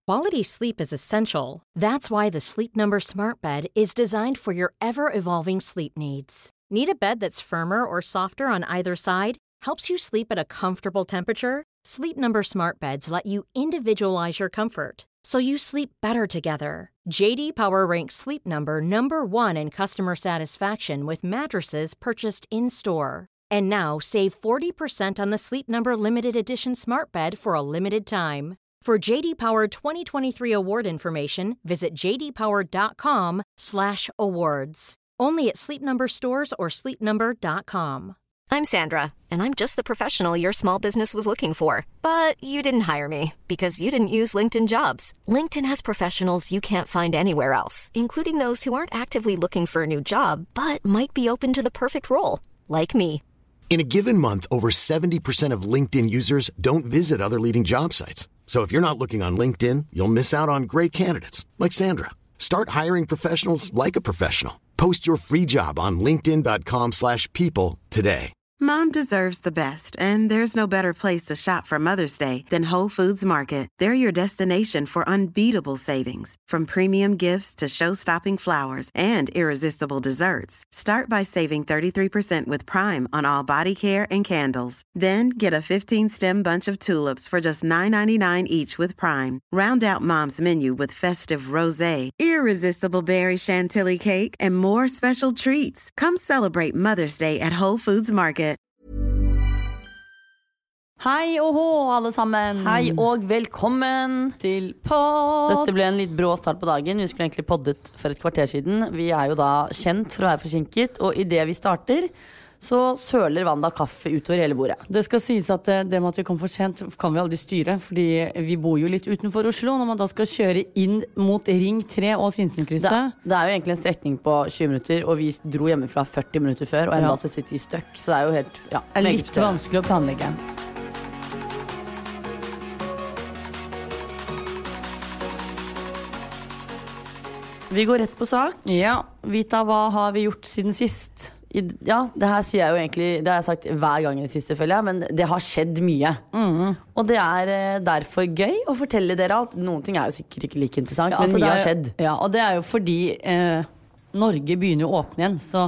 Quality sleep is essential. That's why the Sleep Number Smart Bed is designed for your ever-evolving sleep needs. Need a bed that's firmer or softer on either side? Helps you sleep at a comfortable temperature? Sleep Number Smart Beds let you individualize your comfort, so you sleep better together. J.D. Power ranks Sleep Number number one in customer satisfaction with mattresses purchased in-store. And now, save 40% on the Sleep Number Limited Edition Smart Bed for a limited time. For J.D. Power 2023 award information, visit jdpower.com/awards. Only at Sleep Number stores or sleepnumber.com. I'm Sandra, and I'm just the professional your small business was looking for. But you didn't hire me because you didn't use LinkedIn Jobs. LinkedIn has professionals you can't find anywhere else, including those who aren't actively looking for a new job, but might be open to the perfect role, like me. In a given month, over 70% of LinkedIn users don't visit other leading job sites. So if you're not looking on LinkedIn, you'll miss out on great candidates like Sandra. Start hiring professionals like a professional. Post your free job on linkedin.com/people today. Mom deserves the best, and there's no better place to shop for Mother's Day than Whole Foods Market. They're your destination for unbeatable savings, from premium gifts to show-stopping flowers and irresistible desserts. Start by saving 33% with Prime on all body care and candles. Then get a 15-stem bunch of tulips for just $9.99 each with Prime. Round out Mom's menu with festive rosé, irresistible berry chantilly cake, and more special treats. Come celebrate Mother's Day at Whole Foods Market. Hei og hå, alle sammen. Hei og velkommen til podd. Dette ble en litt brå start på dagen. Vi skulle egentlig poddet for et kvarter siden. Vi jo da kjent for å være forsinket, og i det vi starter, så søler Wanda kaffe utover hele bordet. Det skal sies at det med at vi kom for sent kan vi aldri styre, fordi vi bor jo litt utenfor Oslo når man da skal kjøre inn mot Ring 3 og Sinsenkrysset. Det jo egentlig en strekning på 20 minutter, og vi dro hjemmefra 40 minutter før, og enda så sitter vi støkk, så det jo helt, ja, litt vanskelig å planlegge. Vi går rett på sak. Ja, Vita, hva har vi gjort siden sist? Ja, det her sier jeg jo egentlig, det har jeg sagt hver gang i det siste, føler jeg, men det har skjedd mye. Og det derfor gøy å fortelle dere alt. Noen ting jo sikkert ikke like interessant, ja, men altså mye har skjedd. Ja, og det jo fordi Norge begynner å åpne igjen, så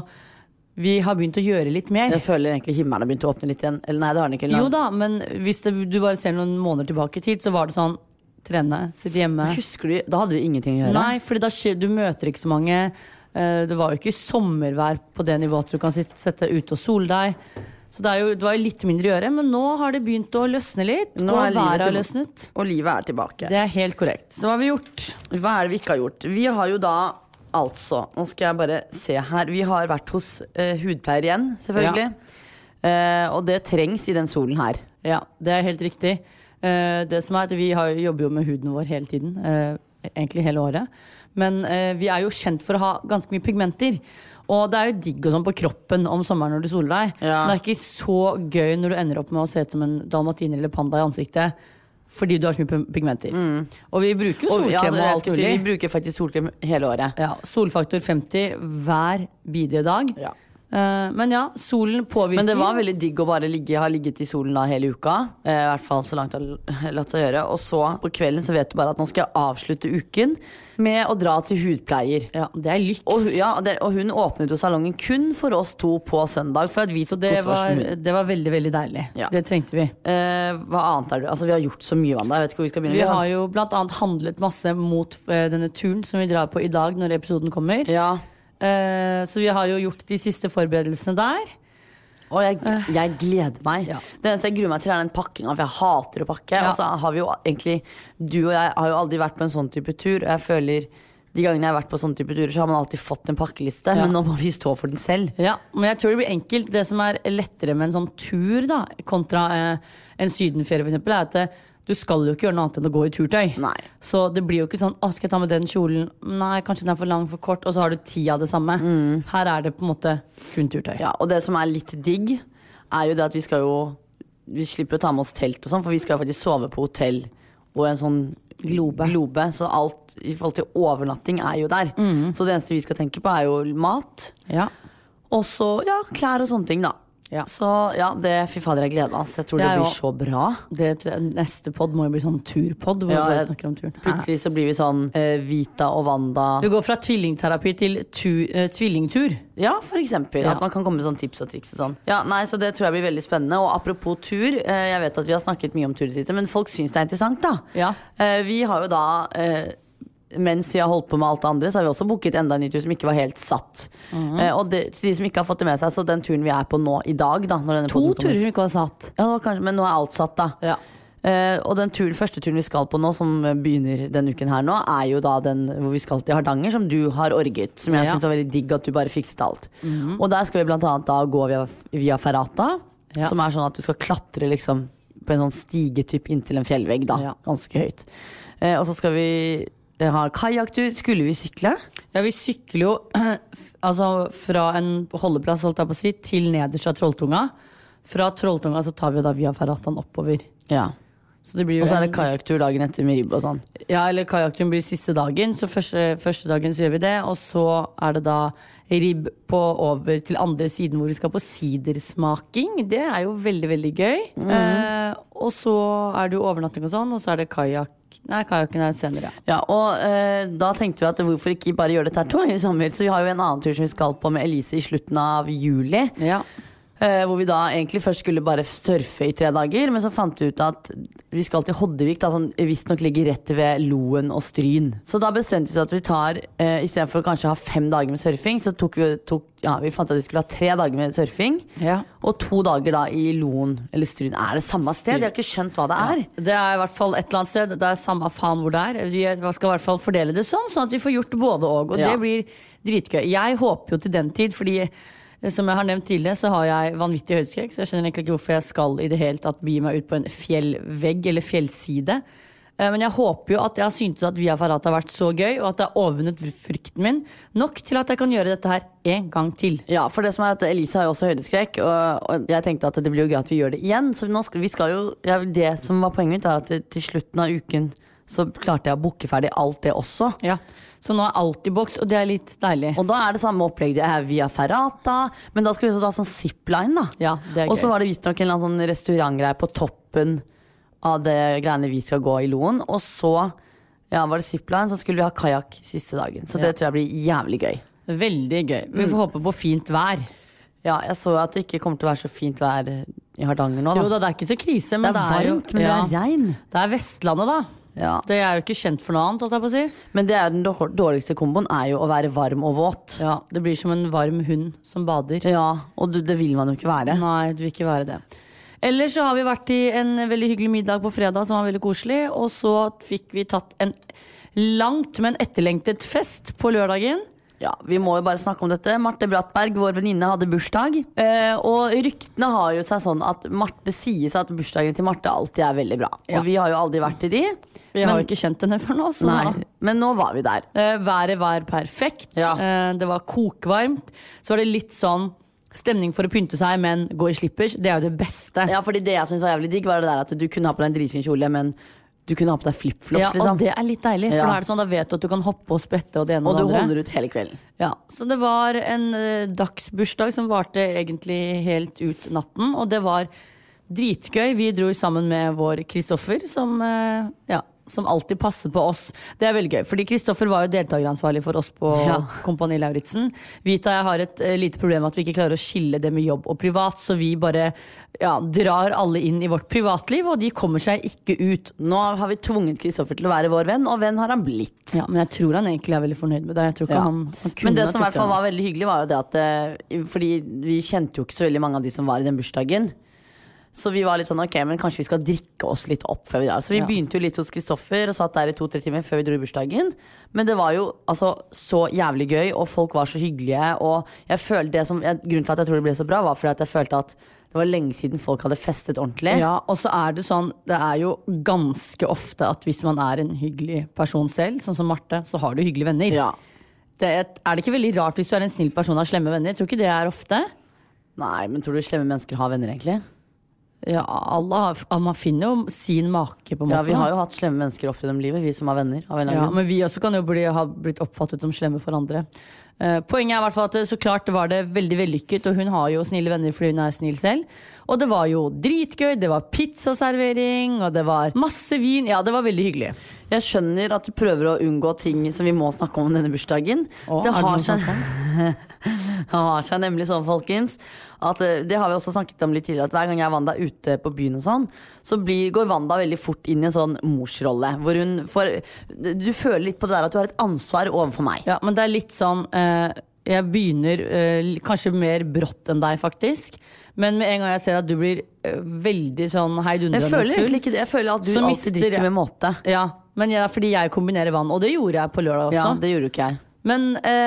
vi har begynt å gjøre litt mer. Jeg føler egentlig himmelen har begynt å åpne litt igjen. Eller nei, det har den ikke. Jo da, men hvis du bare ser noen måneder tilbake i tid, så var det sånn, trene, sitte hjemme. Husker du, da hadde vi ingenting å gjøre. Nei, fordi du møter ikke så mange. Det var jo ikke sommervær på det nivået at du kan sette ut og sole deg. Så det var jo litt mindre å gjøre. Men nå har det begynt å løsne litt. Nå og været har løsnet. Og livet tilbake. Det helt korrekt. Så hva har vi gjort? Hva det vi ikke har gjort? Vi har jo da altså, nå skal jeg bare se her. Vi har vært hos hudpleier igjen, selvfølgelig. Ja. Og det trengs i den solen her. Ja, det helt riktig. Det som at vi jobber jo med huden vår hele tiden, egentlig hele året. Men vi jo kjent for å ha ganske mye pigmenter. Og det jo digg og sånn på kroppen om sommeren når du soler deg. Ja. Men det ikke så gøy når du ender opp med å se ut som en dalmatiner eller panda i ansiktet, fordi du har så mye pigmenter. Og vi bruker jo solkrem og alt mulig. Vi bruker faktisk solkrem hele året. Ja, solfaktor 50 hver bidige dag. Ja. Men ja, solen påvirker. Men det var veldig digg å bare ha ligget i solen da hele uka, i hvert fall så langt det har latt seg gjøre. Og så på kvelden så vet du bare at nå skal jeg avslutte uken med å dra til hudpleier. Ja, det lyks. Og hun åpnet jo salongen kun for oss to på søndag, for at vi så det var veldig, veldig deilig. Ja. Det trengte vi. Hva annet det? Altså vi har gjort så mye, Wanda. Jeg vet ikke hvor vi skal begynne. Vi har jo blant annet handlet masse mot denne turen som vi drar på i dag når episoden kommer. Ja. Så vi har jo gjort de siste forberedelsene der. Og jeg gleder meg. Ja. Det eneste jeg gruer meg til den pakkingen, for jeg hater å pakke. Ja. Og så har vi jo egentlig, du og jeg har jo aldri vært på en sånn type tur. Og jeg føler, de gangene jeg har vært på sånn type turer, så har man alltid fått en pakkeliste. Ja. Men nå må vi stå for den selv. Ja, men jeg tror det blir enkelt. Det som lettere med en sånn tur da, kontra en sydenferie for eksempel, at du skal jo ikke gjøre noe annet enn å gå i turtøy. Nei. Så det blir jo ikke sånn, skal jeg ta med den kjolen? Nei, kanskje den for lang, for kort, og så har du 10 av det samme. Her det på en måte kun turtøy. Ja, og det som litt digg, jo det at vi slipper å ta med oss telt og sånn, for vi skal jo faktisk sove på hotell og en sånn globe, så alt i forhold til overnatting jo der. Så det eneste vi skal tenke på jo mat. Ja. Og så, klær og sånne ting da. Ja. Så fy fader, jeg gleder meg. Jeg tror det blir så bra. Neste podd må jo bli sånn turpodd, hvor vi bare snakker om turen. Plutselig så blir vi sånn Vita og Wanda. Vi går fra tvillingterapi til tvillingtur. Ja, for eksempel. At man kan komme med sånn tips og triks og sånn. Ja, nei, så det tror jeg blir veldig spennende. Og apropos tur, jeg vet at vi har snakket mye om tur i det siste, men folk syns det er interessant, da. Ja. Vi har jo da mens vi har holdt på med alt det andre, så har vi også booket enda en ny tur som ikke var helt satt. Og til de som ikke har fått det med seg, så den turen vi er på nå i dag da, når denne 2 turer som ikke var satt. Ja, kanskje, men nå er alt satt da. Ja. Og den første turen vi skal på nå, som begynner denne uken her nå, er jo da den hvor vi skal til Hardanger, som du har orget. Som jeg synes var veldig digg at du bare fikset alt. Og der skal vi blant annet da gå via Ferrata, som er sånn at du skal klatre liksom på en sånn stigetyp inntil en fjellvegg da, ganske høyt. Og så skal vi ha kajaktur. Skulle vi sykle? Ja, vi sykler jo altså fra en holdeplass, holdt jeg på å si, til nederst av Trolltunga. Fra Trolltunga så tar vi da via Ferratan oppover. Ja. Så det blir jo og så er det kajaktur dagen etter med ribb og sånn. Ja, eller kajakturen blir siste dagen. Så første dagen så gjør vi det. Og så er det da ribb over til andre siden hvor vi skal på sidersmaking. Det er jo veldig, veldig gøy. Og så er det jo overnatting og sånn. Og så er det kajak. Nei, kajakken er senere. Ja, og da tenkte vi at hvorfor ikke bare gjøre dette her 2 ganger i sommer. Så vi har jo en annen tur som vi skal på med Elise i slutten av juli. Ja. Hvor vi da egentlig først skulle bare surfe i 3 dager, men så fant vi ut at vi skal til Hoddevik, da, som visst nok ligger rett ved Loen og Stryn. Så da bestemte vi seg at vi tar, i stedet for å kanskje ha 5 dager med surfing, så vi fant at vi skulle ha 3 dager med surfing, og 2 dager da i Loen eller Stryn. Er det samme sted? Jeg har ikke skjønt hva det er. Ja, det er i hvert fall et eller annet sted, det er samme faen hvor det er. Vi skal i hvert fall fordele det sånn at vi får gjort både og det blir dritgøy. Jeg håper jo til den tid, fordi som jeg har nevnt tidligere, så har jeg vanvittig høydeskrekk, så jeg skjønner egentlig ikke hvorfor jeg skal i det hele tatt begi meg ut på en fjellvegg eller fjellside. Men jeg håper jo at jeg har syntes at Via Ferrata har vært så gøy, og at jeg har overvunnet frykten min nok til at jeg kan gjøre dette her en gang til. Ja, for det som er at Elise har jo også høydeskrekk, og jeg tenkte at det blir jo gøy at vi gjør det igjen. Så nå vi skal jo, det som var poenget mitt er at til slutten av uken så klarte jeg å booke ferdig alt det også. Ja. Så nå er alt i boks, og det er litt deilig. Og da er det samme opplegg. Det er Via Ferrata, men da skal vi også ha sånn zipline da. Ja, det er gøy. Og så var det visst nok en eller annen sånn restaurantgreie på toppen av det greiene vi skal gå i Loen. Og så var det zipline, så skulle vi ha kajak siste dagen. Så det tror jeg blir jævlig gøy. Veldig gøy. Vi får håpe på fint vær. Ja, jeg så at det ikke kommer til å være så fint vær i Hardanger nå da. Jo da, det er ikke så krise, men det er varmt, men det er regn. Det er Vestlandet da. Ja. Det er jo ikke kjent for noe annet, holdt jeg på å si. Men det er den dårligste komboen er jo å være varm og våt. Ja, det blir som en varm hund som bader. Ja, og det vil man jo ikke være. Nei, det vil ikke være det. Ellers så har vi vært i en veldig hyggelig middag på fredag som var veldig koselig. Og så fikk vi tatt en langt, men etterlengtet fest på lørdagen. Ja, vi må jo bare snakke om dette. Marte Brattberg, vår venninne, hadde bursdag. Og ryktene har jo seg sånn at Marte sies at bursdagen til Marte alltid er veldig bra. Og vi har jo aldri vært i de. Vi har jo ikke kjent henne for nå. Nei, men nå var vi der. Været var perfekt. Ja. Det var kokvarmt. Så var det litt sånn stemning for å pynte seg, men gå i slippers. Det er jo det beste. Ja, fordi det jeg synes var jævlig digg var det der at du kunne ha på deg en dritfin kjole, men du kunne ha på deg flip-flops, liksom. Ja, og det er litt deilig, for da er det sånn, da vet du at du kan hoppe og sprette og det ene og det andre. Og du holder ut hele kvelden. Ja, så det var en dagsbursdag som varte egentlig helt ut natten, og det var dritgøy. Vi dro sammen med vår Kristoffer, som alltid passer på oss. Det er veldig gøy, fordi Kristoffer var jo deltakeransvarlig for oss på Kompani Lauritzen. Vita jeg har et lite problem at vi ikke klarer å skille det med jobb og privat, så vi bare drar alle inn i vårt privatliv, og de kommer seg ikke ut. Nå har vi tvunget Kristoffer til å være vår venn, og venn har han blitt. Ja, men jeg tror han egentlig er veldig fornøyd med det. Jeg tror ikke han kunne. Men det som i hvert fall var veldig hyggelig var jo det at fordi vi kjente jo ikke så veldig mange av de som var i den bursdagen. Så vi var litt sånn, ok, men kanskje vi skal drikke oss litt opp før vi drar. Så vi begynte jo litt hos Kristoffer og satt der i 2-3 timer før vi dro i bursdagen. Men det var jo altså så jævlig gøy, og folk var så hyggelige. Og jeg følte grunnen til at jeg tror det ble så bra var fordi at jeg følte at det var lenge siden folk hadde festet ordentlig. Ja, og så er det sånn, det er jo ganske ofte at hvis man er en hyggelig person selv, sånn som Marte, så har du hyggelige venner. Ja. Er det ikke veldig rart hvis du er en snill person og har slemme venner? Jeg tror ikke det er ofte. Nei, men tror du slemme mennesker har venner egentlig? Ja, man finner jo sin make på en måte. Ja, vi har jo hatt slemme mennesker opp gjennom livet, vi som har venner. Men vi også kan jo ha blitt oppfattet som slemme for andre. Poenget er I hvert fall at så klart det var det veldig vellykket, og hun har jo snille venner fordi hun snill selv. Og det var jo dritgøy, det var pizzaservering, og det var masse vin. Ja, det var veldig hyggelig. Jeg skjønner at du prøver å unngå ting som vi må snakke om denne bursdagen. Det har seg nemlig sånn, folkens, at det har vi også snakket om litt tidligere, at hver gang jeg og Wanda ute på byen og sånn, så går Wanda veldig fort inn I en sånn morsrolle, hvor hun du føler litt på det der at du har et ansvar overfor meg. Ja, men det litt sånn jeg begynner kanskje mer brått enn deg faktisk, men med en gang jeg ser at du blir veldig sånn heidundrende full. Jeg føler egentlig ikke det, jeg føler at du alltid drikker med måte. Ja, men fordi jeg kombinerer vann, og det gjorde jeg på lørdag også. Ja, det gjorde ikke jeg. Men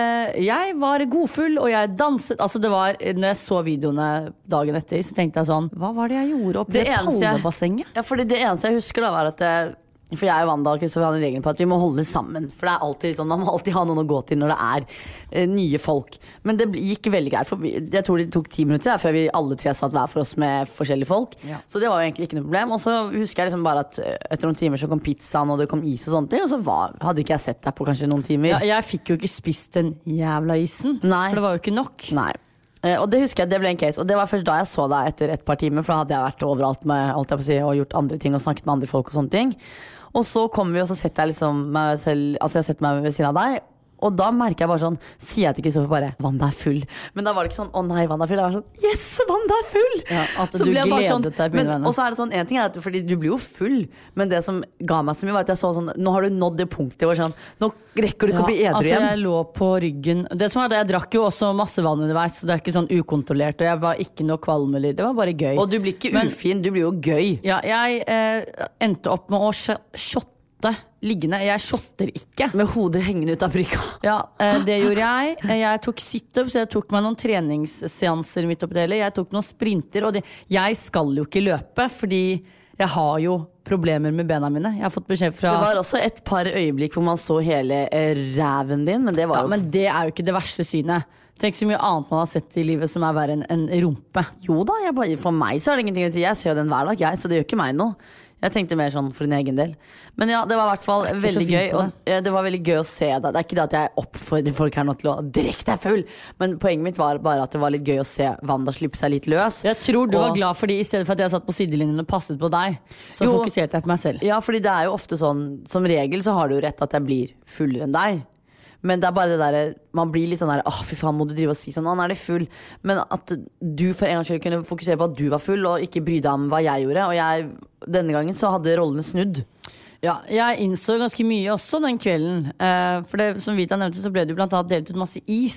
jeg var godfull, og jeg danset. Altså det var, når jeg så videoene dagen etter, så tenkte jeg sånn, hva var det jeg gjorde oppe I Pallebassenget? Ja, fordi det eneste jeg husker da var at for jeg og Wanda og Kristoffer hadde en regel på at vi må holde sammen. For det alltid sånn, man må alltid ha noen å gå til når det nye folk. Men det gikk veldig greit. For jeg tror det tok 10 minutter før vi alle tre satt hver for oss med forskjellige folk. Ja. Så det var jo egentlig ikke noe problem. Og så husker jeg liksom bare at etter noen timer så kom pizzaen og det kom is og sånt. Og så hadde ikke jeg sett deg på kanskje noen timer. Ja, jeg fikk jo ikke spist den jævla isen. Nei. For det var jo ikke nok. Nei. Og det husker jeg, det ble en case. Og det var først da jeg så deg etter et par timer. For da hadde jeg vært overalt med alt jeg på å si, og gjort andre ting og snakket med andre folk og sånne ting. Og så kommer vi, og så setter jeg liksom meg selv, altså jeg setter meg ved siden av deg, og da merker jeg bare sånn, sier jeg til Kristoffer bare, Wanda full. Men da var det ikke sånn, å nei, Wanda full. Jeg var sånn, yes, Wanda full! Ja, at så du gledet sånn, deg på men, og så det sånn, en ting at, fordi du blir jo full, men det som ga meg så mye var at jeg så sånn, nå har du nådd det punktet hvor sånn, nå rekker du ikke å bli edru igjen. Altså jeg lå på ryggen, det som det, jeg drakk jo også masse vann underveis, så det ikke sånn ukontrollert, og jeg var ikke noe kvalm, eller det var bare gøy. Og du blir ikke ufin, du blir jo gøy. Ja, jeg endte opp med å shotte liggende. Jeg shotter ikke. Med hodet hengende ut av brygga. Ja, det gjorde jeg. Jeg tok sit-up, så jeg tok meg noen treningsseanser midt oppi det hele. Jeg tok noen sprinter, og jeg skal jo ikke løpe, fordi jeg har jo problemer med bena mine. Jeg har fått beskjed fra... Det var også et par øyeblikk hvor man så hele ræven din, men det var jo... Ja, men det jo ikke det verste synet. Tenk så mye annet man har sett I livet som verre enn rumpe. Jo da, for meg så det ingenting å si. Jeg ser jo den hver dag, så det gjør ikke meg noe. Jeg tenkte mer sånn for din egen del. Men ja, det var I hvert fall veldig gøy. Og det var veldig gøy å se deg. Det ikke det at jeg oppfordrer folk her nå til å drikke deg full, men poenget mitt var bare at det var litt gøy å se Wanda slippe seg litt løs. Jeg tror du var glad fordi I stedet for at jeg satt på sidelinjen og passet på deg, så fokuserte jeg på meg selv. Ja, fordi det jo ofte sånn, som regel så har du jo rett at jeg blir fullere enn deg. Men det bare det der, man blir litt sånn der, fy faen, må du drive og si sånn, nå det full. Men at du for en gang selv kunne fokusere på at du var full, og ikke bry deg om hva jeg gjorde. Og denne gangen så hadde rollene snudd. Ja, jeg innså ganske mye også den kvelden. For det, som Vita nevnte, så ble det jo blant annet delt ut masse is.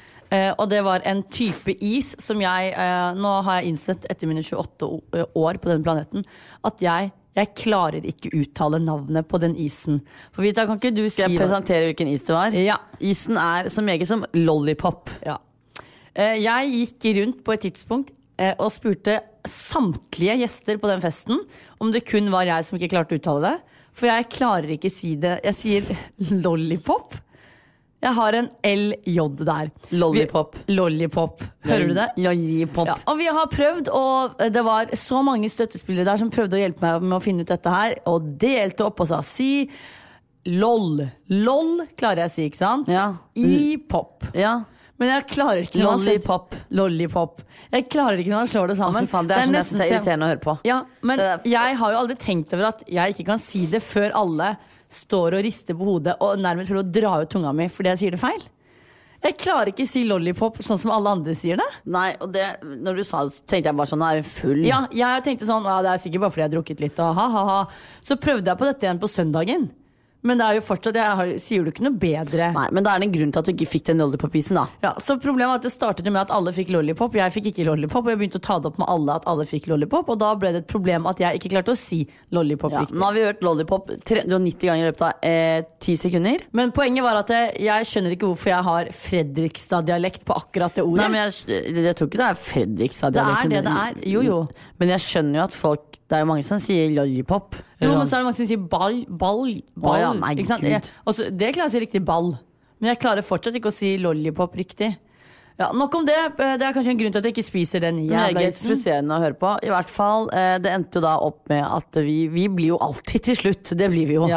Og det var en type is som nå har jeg innsett etter mine 28 år på denne planeten, at jeg klarer ikke uttale navnet på den isen. For Vita, kan ikke du si... Skal jeg presentere hvilken is det var? Ja. Isen så meget som lollipop. Ja. Jeg gikk rundt på et tidspunkt og spurte samtlige gjester på den festen om det kun var jeg som ikke klarte å uttale det. For jeg klarer ikke si det. Jeg sier lollipop. Jeg har en LJ der. Lollipop. Lollipop. Hører du det? Lollipop. Ja, og vi har prøvd, og det var så mange støttespillere der som prøvde å hjelpe meg med å finne ut dette her, og delte opp og sa, si LOL. LOL klarer jeg å si, ikke sant? Ja. I-pop. Ja. Men jeg klarer ikke Lollipop. Lollipop. Jeg klarer ikke når han slår det sammen. Fy faen, det nesten så irriterende å høre på. Ja, men jeg har jo aldri tenkt over at jeg ikke kan si det før alle står og rister på hodet og nærmest prøver å dra ut tunga mi fordi jeg sier det feil. Jeg klarer ikke si lollipop sånn som alle andre sier det. Nei, og det, når du sa det, så tenkte jeg bare sånn, nå hun full. Ja, jeg tenkte sånn, det sikkert bare fordi jeg har drukket litt og ha. Så prøvde jeg på dette igjen på søndagen. Men det jo fortsatt, sier du ikke noe bedre. Nei, men det en grunn til at du ikke fikk den lollipop-isen da. Ja, så problemet var at det startet med at alle fikk lollipop. Jeg fikk ikke lollipop, og jeg begynte å ta det opp med alle at alle fikk lollipop. Og da ble det et problem at jeg ikke klarte å si lollipop riktig. Nå har vi hørt lollipop 390 ganger I løpet av 10 sekunder. Men poenget var at jeg skjønner ikke hvorfor jeg har Fredrikstad-dialekt på akkurat det ordet. Nei, men jeg tror ikke det Fredrikstad-dialekt. Det jo. Men jeg skjønner jo at folk, det jo mange som sier lollipop. Jo, men så det mange som sier ball. Ja, nei, ikke sant? Det klarer jeg å si riktig ball. Men jeg klarer fortsatt ikke å si lollipop riktig. Ja, nok om det. Det kanskje en grunn til at jeg ikke spiser den jævla isen. Meget frustrerende å høre på. I hvert fall, det endte jo da opp med at vi blir jo alltid til slutt. Det blir vi jo. Ja da.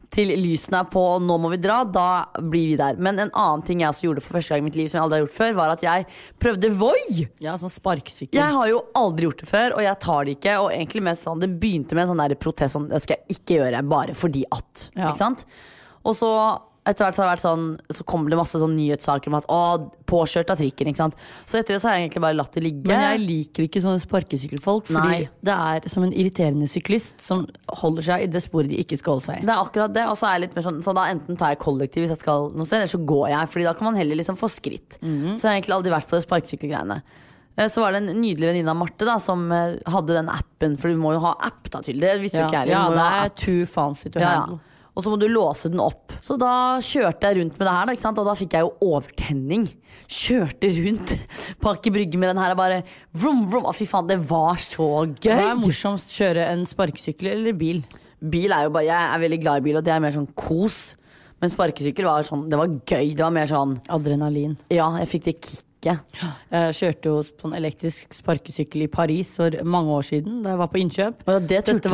til lysene er på, og nå må vi dra, da blir vi der. Men en annen ting jeg også gjorde for første gang i mitt liv som jeg aldri har gjort før, var at jeg prøvde Voi. Ja, sånn sparkesykkel. Jeg har jo aldri gjort det før, og jeg tar det ikke. Og egentlig mest sånn, det begynte med en sånn der protest, sånn, det skal jeg ikke gjøre, bare fordi at. Ja. Ikke sant? Og så etter hvert så har det vært sånn, så kommer det masse sånn nyhetssaker om at påkjørt av trikken, ikke sant? Så etter det så har jeg egentlig bare latt det ligge. Men jeg liker ikke sånne sparkesykkelfolk, fordi det er som en irriterende syklist som holder seg i det sporet de ikke skal holde seg i. Det er akkurat det, og så er jeg litt mer sånn, så da enten tar jeg kollektiv hvis jeg skal noe sted, eller så går jeg, fordi da kan man heller liksom få skritt. Så jeg har egentlig aldri vært på det sparkesykkelgreiene. Så var det en nydelig venninne av Marte da, som hadde den appen, for du må jo ha app da til det, visste jo ikke jeg. Ja, det er too fancy to handle. Og så må du låse den opp. Så da kjørte jeg rundt med det her da, ikke sant? Og da fikk jeg jo overtenning. Kjørte rundt på Aker Brygge med den her og bare vrum, vrum. Fy faen, det var så gøy. Hva er morsomst, kjøre en sparkesykkel eller bil? Bil er jo bare, jeg er veldig glad i bil, og det er mer sånn kos. Men sparkesykkel var sånn, det var gøy. Det var mer sånn adrenalin. Ja, jeg fikk det kick. Jeg kjørte jo på en elektrisk sparkesykkel i Paris for mange år siden da jeg var på innkjøp. Dette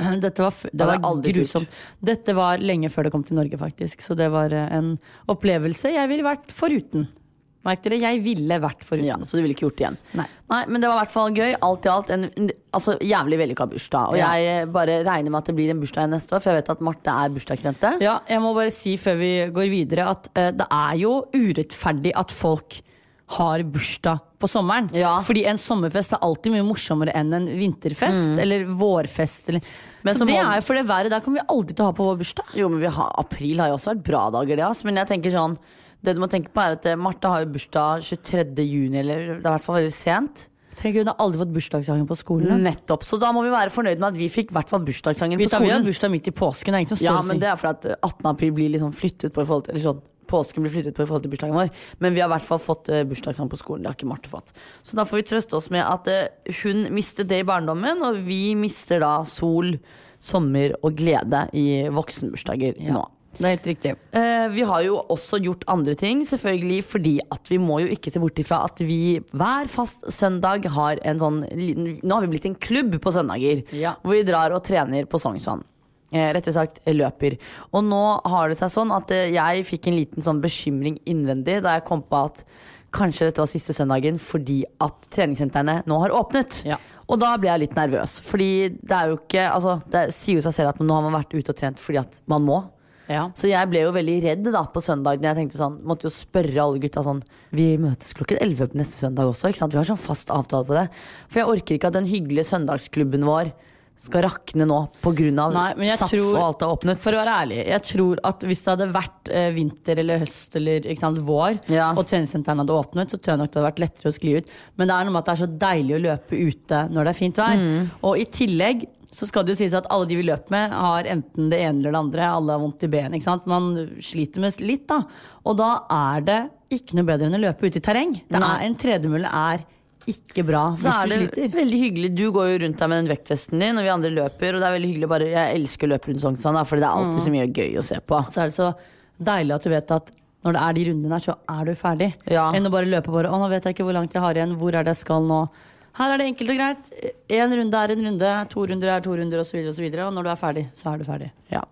var grusomt. Dette var lenge før det kom til Norge faktisk. Så det var en opplevelse jeg ville vært foruten. Merk dere, jeg ville vært foruten. Ja, så du ville ikke gjort det igjen? Nei, men det var i hvert fall gøy. Alt i alt altså, jævlig vellykka bursdag. Og jeg bare regner med at det blir en bursdag neste år, for jeg vet at Marte er bursdagsjente. Ja, jeg må bare si før vi går videre at det er jo urettferdig at folk har bursdag på sommeren. Fordi en sommerfest er alltid mye morsommere enn en vinterfest eller vårfest eller. Så det er jo for det været. Der kommer vi aldri til å ha på vår bursdag. Jo, men april har jo også vært bra dager det, men jeg tenker sånn, det du må tenke på er at Marte har jo bursdag 23. juni, eller det er i hvert fall veldig sent. Tenk, hun har aldri fått bursdagssangen på skolen. Nettopp, så da må vi være fornøyd med at vi fikk i hvert fall bursdagssangen på skolen. Vi har bursdag midt i påsken, det er ingen som står men det er for at 18. april blir liksom flyttet på i forhold til, eller sånn, påsken blir flyttet på i forhold til bursdagen vår. Men vi har i hvert fall fått bursdagssang på skolen. Det har ikke Marte fått. Så da får vi trøste oss med at hun mistet det i barndommen, og vi mister da sol, sommer og glede i voksenbursdager nå. Det er helt riktig. Vi har jo også gjort andre ting, selvfølgelig, fordi at vi må jo ikke se bort ifra at vi hver fast søndag har en sånn nå har vi blitt en klubb på søndager, hvor vi drar og trener på Sognsvann. Rett og sagt løper. Og nå har det seg sånn at jeg fikk en liten sånn bekymring innvendig da jeg kom på at kanskje dette var siste søndagen fordi at treningssentrene nå har åpnet. Og da ble jeg litt nervøs, fordi det er jo ikke, altså det sier jo seg selv at nå har man vært ute og trent fordi at man må. Så jeg ble jo veldig redd da på søndag når jeg tenkte sånn, måtte jo spørre alle gutta sånn, vi møtes klokken 11 på neste søndag også, ikke sant? Vi har sånn fast avtale på det, for jeg orker ikke at den hyggelige søndagsklubben vår skal rakne nå på grunn av sats og alt er åpnet. For å være ærlig, jeg tror at hvis det hadde vært vinter eller høst eller ikke sant, vår, og treningssentrene hadde åpnet, så tror jeg nok det hadde vært lettere å skli ut. Men det er noe med at det er så deilig å løpe ute når det er fint vær. Og i tillegg så skal det jo sies at alle de vi løper med har enten det ene eller det andre. Alle har vondt i ben, ikke sant? Man sliter med litt da. Og da er det ikke noe bedre enn å løpe ute i terreng. En tredemølle er ikke bra hvis du sliter. Veldig hyggelig. Du går jo rundt der med den vektvesten din, og vi andre løper, og det er veldig hyggelig bare, jeg elsker å løpe rundt Sognsvann, for det er alltid så mye gøy å se på. Så er det så deilig at du vet at når det er de rundene her, så er du ferdig. Enn å bare løpe bare, nå vet jeg ikke hvor langt jeg har igjen, hvor er det jeg skal nå? Her er det enkelt og greit. En runde er en runde, 2 runder er 2 runder, og så videre, og så videre. Og når du er ferdig, så er du ferdig.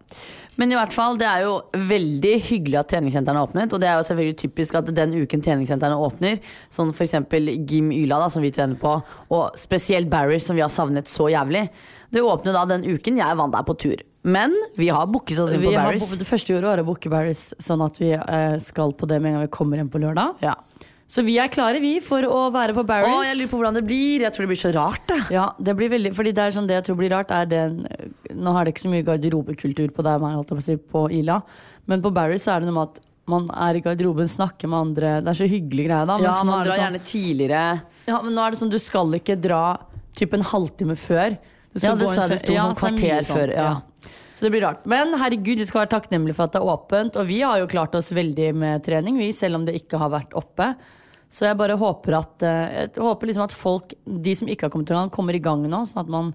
Men i hvert fall, det er jo veldig hyggelig at treningssentrene er åpnet, og det er jo selvfølgelig typisk at den uken treningssentrene åpner, sånn for eksempel Gym Yla da, som vi trener på, og spesielt Barry, som vi har savnet så jævlig. Det åpner da den uken jeg vant der på tur. Men vi har booket oss inn på Barry's. Det første året var å booke Barry's, sånn at vi skal på det med en gang vi kommer inn på lørdag. Så vi er klare for å være på Barry's. Jeg lurer på hvordan det blir. Jeg tror det blir så rart det. Ja, det blir veldig, fordi det er sånn det jeg tror blir rart er det, nå har det ikke så mye garderobekultur på der man holdt på å si på Ila, men på Barry's er det noe med at man er i garderoben, snakker med andre. Det er så hyggelig greie da. Man drar gjerne tidligere. Ja, men nå er det sånn, du skal ikke dra typ en halvtime før. Det sa det sto sånn kvarter før. Så det blir rart. Men herregud, vi skal være takknemlige for at det er åpent, og vi har jo klart oss veldig med trening, selv om det ikke har vært oppe. Så jeg bare håper liksom at folk, de som ikke har kommet i gang, kommer i gang nå, sånn at man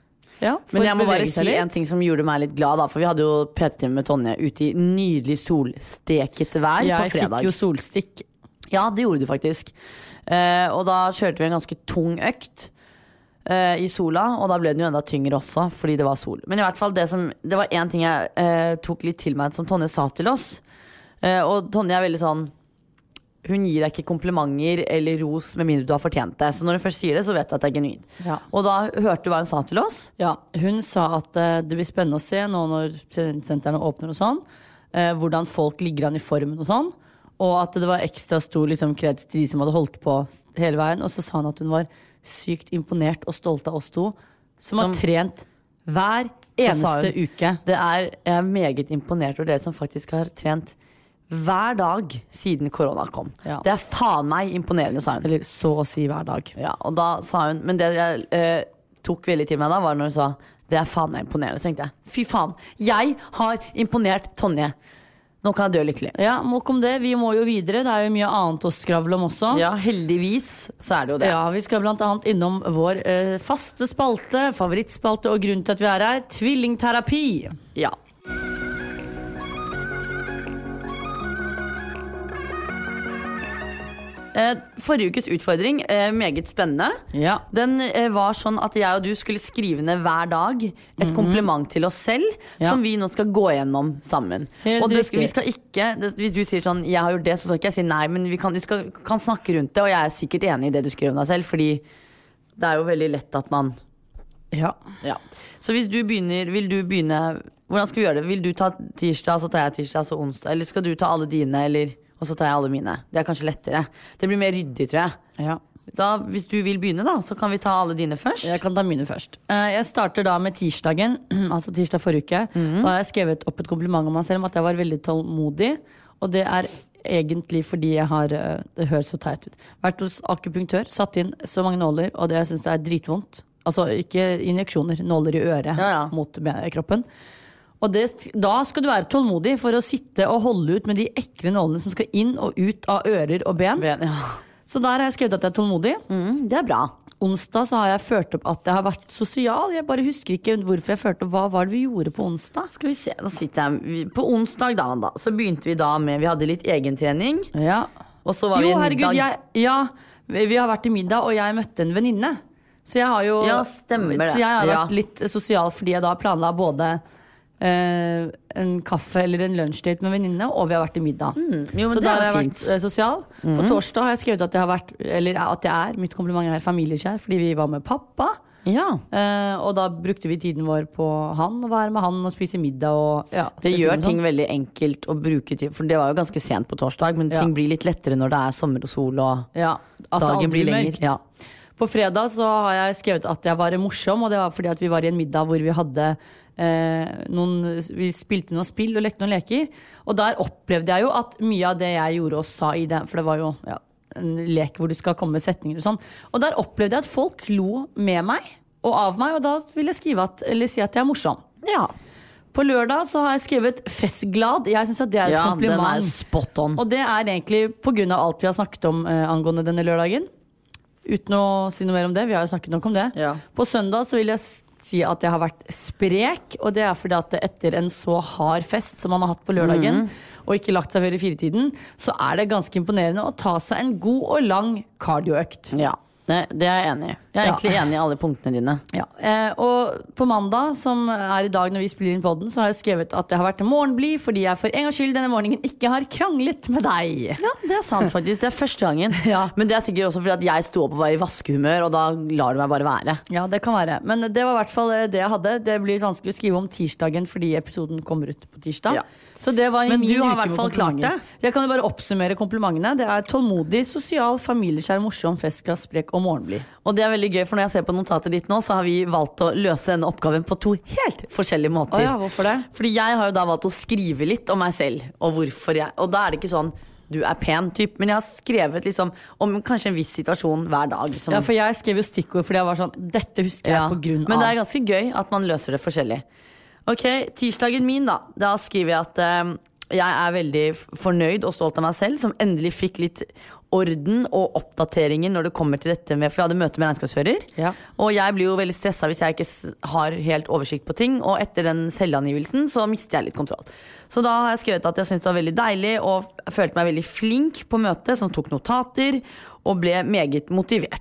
men jeg må bare si en ting som gjorde meg litt glad da, for vi hadde jo PT-time med Tonje ute i nydelig solsteket vær på fredag. Jeg fikk jo solstikk. Ja, det gjorde du faktisk. Og da kjørte vi en ganske tung økt. I sola, og da ble den jo enda tyngre også, fordi det var sol. Men i hvert fall, det var en ting jeg tok litt til meg, som Tonje sa til oss. Og Tonje er veldig sånn, hun gir deg ikke komplimenter eller ros med mindre du har fortjent det. Så når hun først sier det, så vet du at det er genuint. Ja. Og da hørte du hva hun sa til oss? Ja, hun sa at det blir spennende å se nå når sentrene åpner og sånn, hvordan folk ligger an i formen og sånn, og at det var ekstra stor liksom, kreds til de som hadde holdt på hele veien. Og så sa hun at hun var sykt imponert og stolt av oss to, som har trent hver eneste uke. Jeg er meget imponert over dere som faktisk har trent hver dag siden korona kom. Ja. Det er faen meg imponerende, sa hun. Eller så å si hver dag. Ja, og da sa hun, men det jeg tok veldig til meg da, var når hun sa, det er faen meg imponerende. Så tenkte jeg, fy faen, jeg har imponert Tonje. Nå kan jeg dø lykkelig. Ja, nok om det. Vi må jo videre. Det er jo mye annet å skravle om også. Ja, heldigvis så er det jo det. Ja, vi skal blant annet innom vår faste spalte, favorittspalte, og grunnen til at vi er her, tvillingterapi. Ja. Forrige ukes utfordring, meget spennende. Ja. Den var sånn at jeg og du skulle skrive ned hver dag et kompliment til oss selv, som vi nå skal gå gjennom sammen. Og vi skal ikke, hvis du sier sånn, jeg har gjort det, så skal ikke jeg si nei, men vi kan snakke rundt det, og jeg er sikkert enig i det du skriver om deg selv, fordi det er jo veldig lett at man... Ja. Så hvis du begynner, vil du begynne, hvordan skal vi gjøre det? Vil du ta tirsdag, så tar jeg tirsdag, så onsdag, eller skal du ta alle dine, eller... Og så tar jeg alle mine. Det er kanskje lettere. Det blir mer ryddig, tror jeg. Ja. Da, hvis du vil begynne da, så kan vi ta alle dine først. Jeg kan ta mine først. Jeg starter da med tirsdagen, altså tirsdag forrige uke. Da har jeg skrevet opp et kompliment om meg selv om at jeg var veldig tålmodig. Og det er egentlig fordi jeg har, det høres så teit ut, vært hos akupunktør, satt inn så mange nåler, og det jeg synes det er dritvondt. Altså ikke injeksjoner, nåler i øret mot kroppen. Og da skal du være tålmodig for å sitte og holde ut med de ekle nålene som skal inn og ut av ører og ben. Så der har jeg skrevet at jeg er tålmodig. Det er bra. Onsdag så har jeg ført opp at jeg har vært sosial. Jeg bare husker ikke hvorfor jeg førte opp. Hva var det vi gjorde på onsdag? Skal vi se, da sitter jeg på onsdag da, så begynte vi da med, vi hadde litt egentrening. Ja. Og så var vi en middag. Vi har vært i middag, og jeg møtte en venninne. Så jeg har jo stemmer det. Så jeg har vært litt sosial fordi jeg da planla både en kaffe eller en lunsjdate med venninne, og vi har vært i middag. Så da har jeg vært sosial. På torsdag har jeg skrevet at jeg har vært, eller at jeg er, mitt kompliment er familiekjær, fordi vi var med pappa. Og da brukte vi tiden vår på han, å være med han og spise middag og, det gjør ting veldig enkelt å bruke tid, for det var jo ganske sent på torsdag, men ting blir litt lettere når det er sommer og sol og dagen blir lenger. På fredag så har jeg skrevet at jeg var morsom, og det var fordi at vi var i en middag hvor vi hadde vi spilte noen spill og lekte noen leker, og der opplevde jeg jo at mye av det jeg gjorde og sa i det, for det var jo en lek hvor du skal komme med setninger og sånn, og der opplevde jeg at folk lo med meg og av meg, og da vil jeg skrive eller si at jeg er morsom. På lørdag så har jeg skrevet festglad. Jeg synes at det er et kompliment. Den er spot on. Og det er egentlig på grunn av alt vi har snakket om angående denne lørdagen, uten å si noe mer om det. Vi har jo snakket nok om det. På søndag så vil jeg si at jeg har vært sprek, og det er fordi at etter en så hard fest som man har hatt på lørdagen, og ikke lagt seg før i 4-tiden, så er det ganske imponerende å ta seg en god og lang kardioøkt. Ja, det er jeg enig i. Jeg er egentlig enig i alle punktene dine. Og på mandag, som er i dag når vi spiller inn podden, så har jeg skrevet at jeg har vært morgenblid fordi jeg for en gangs skyld denne morgenen ikke har kranglet med deg. Ja, det er sant faktisk. Det er første gangen. Men det er sikkert også fordi at jeg sto opp og var i vaskehumør, og da lar du meg bare være. Ja, det kan være. Men det var i hvert fall det jeg hadde. Det blir vanskelig å skrive om tirsdagen fordi episoden kommer ut på tirsdag. Så det var men du har i hvert fall klart det. Jeg kan jo bare oppsummere komplimentene. Det er tålmodig, sosial, familiekjær, morsom, festglass, sprek og morgenblid. Og det er veldig gøy, for når jeg ser på notatet ditt nå, så har vi valgt å løse denne oppgaven på 2 helt forskjellige måter. Hvorfor det? Fordi jeg har jo da valgt å skrive litt om meg selv, og hvorfor jeg, og da er det ikke sånn du er pen typ, men jeg har skrevet liksom om kanskje en viss situasjon hver dag som... Ja, for jeg skrev jo stikkord fordi jeg var sånn, dette husker jeg på grunn av. Men det er ganske gøy at man løser det forskjellig. Ok, tirsdagen min da skriver jeg at jeg er veldig fornøyd og stolt av meg selv, som endelig fikk litt orden og oppdateringer når det kommer til dette med, for jeg hadde møte med regnskapsfører, og jeg blir jo veldig stresset hvis jeg ikke har helt oversikt på ting, og etter den selvangivelsen så mister jeg litt kontroll. Så da har jeg skrevet at jeg synes det var veldig deilig, og jeg følte meg veldig flink på møtet, som tok notater, og ble meget motivert.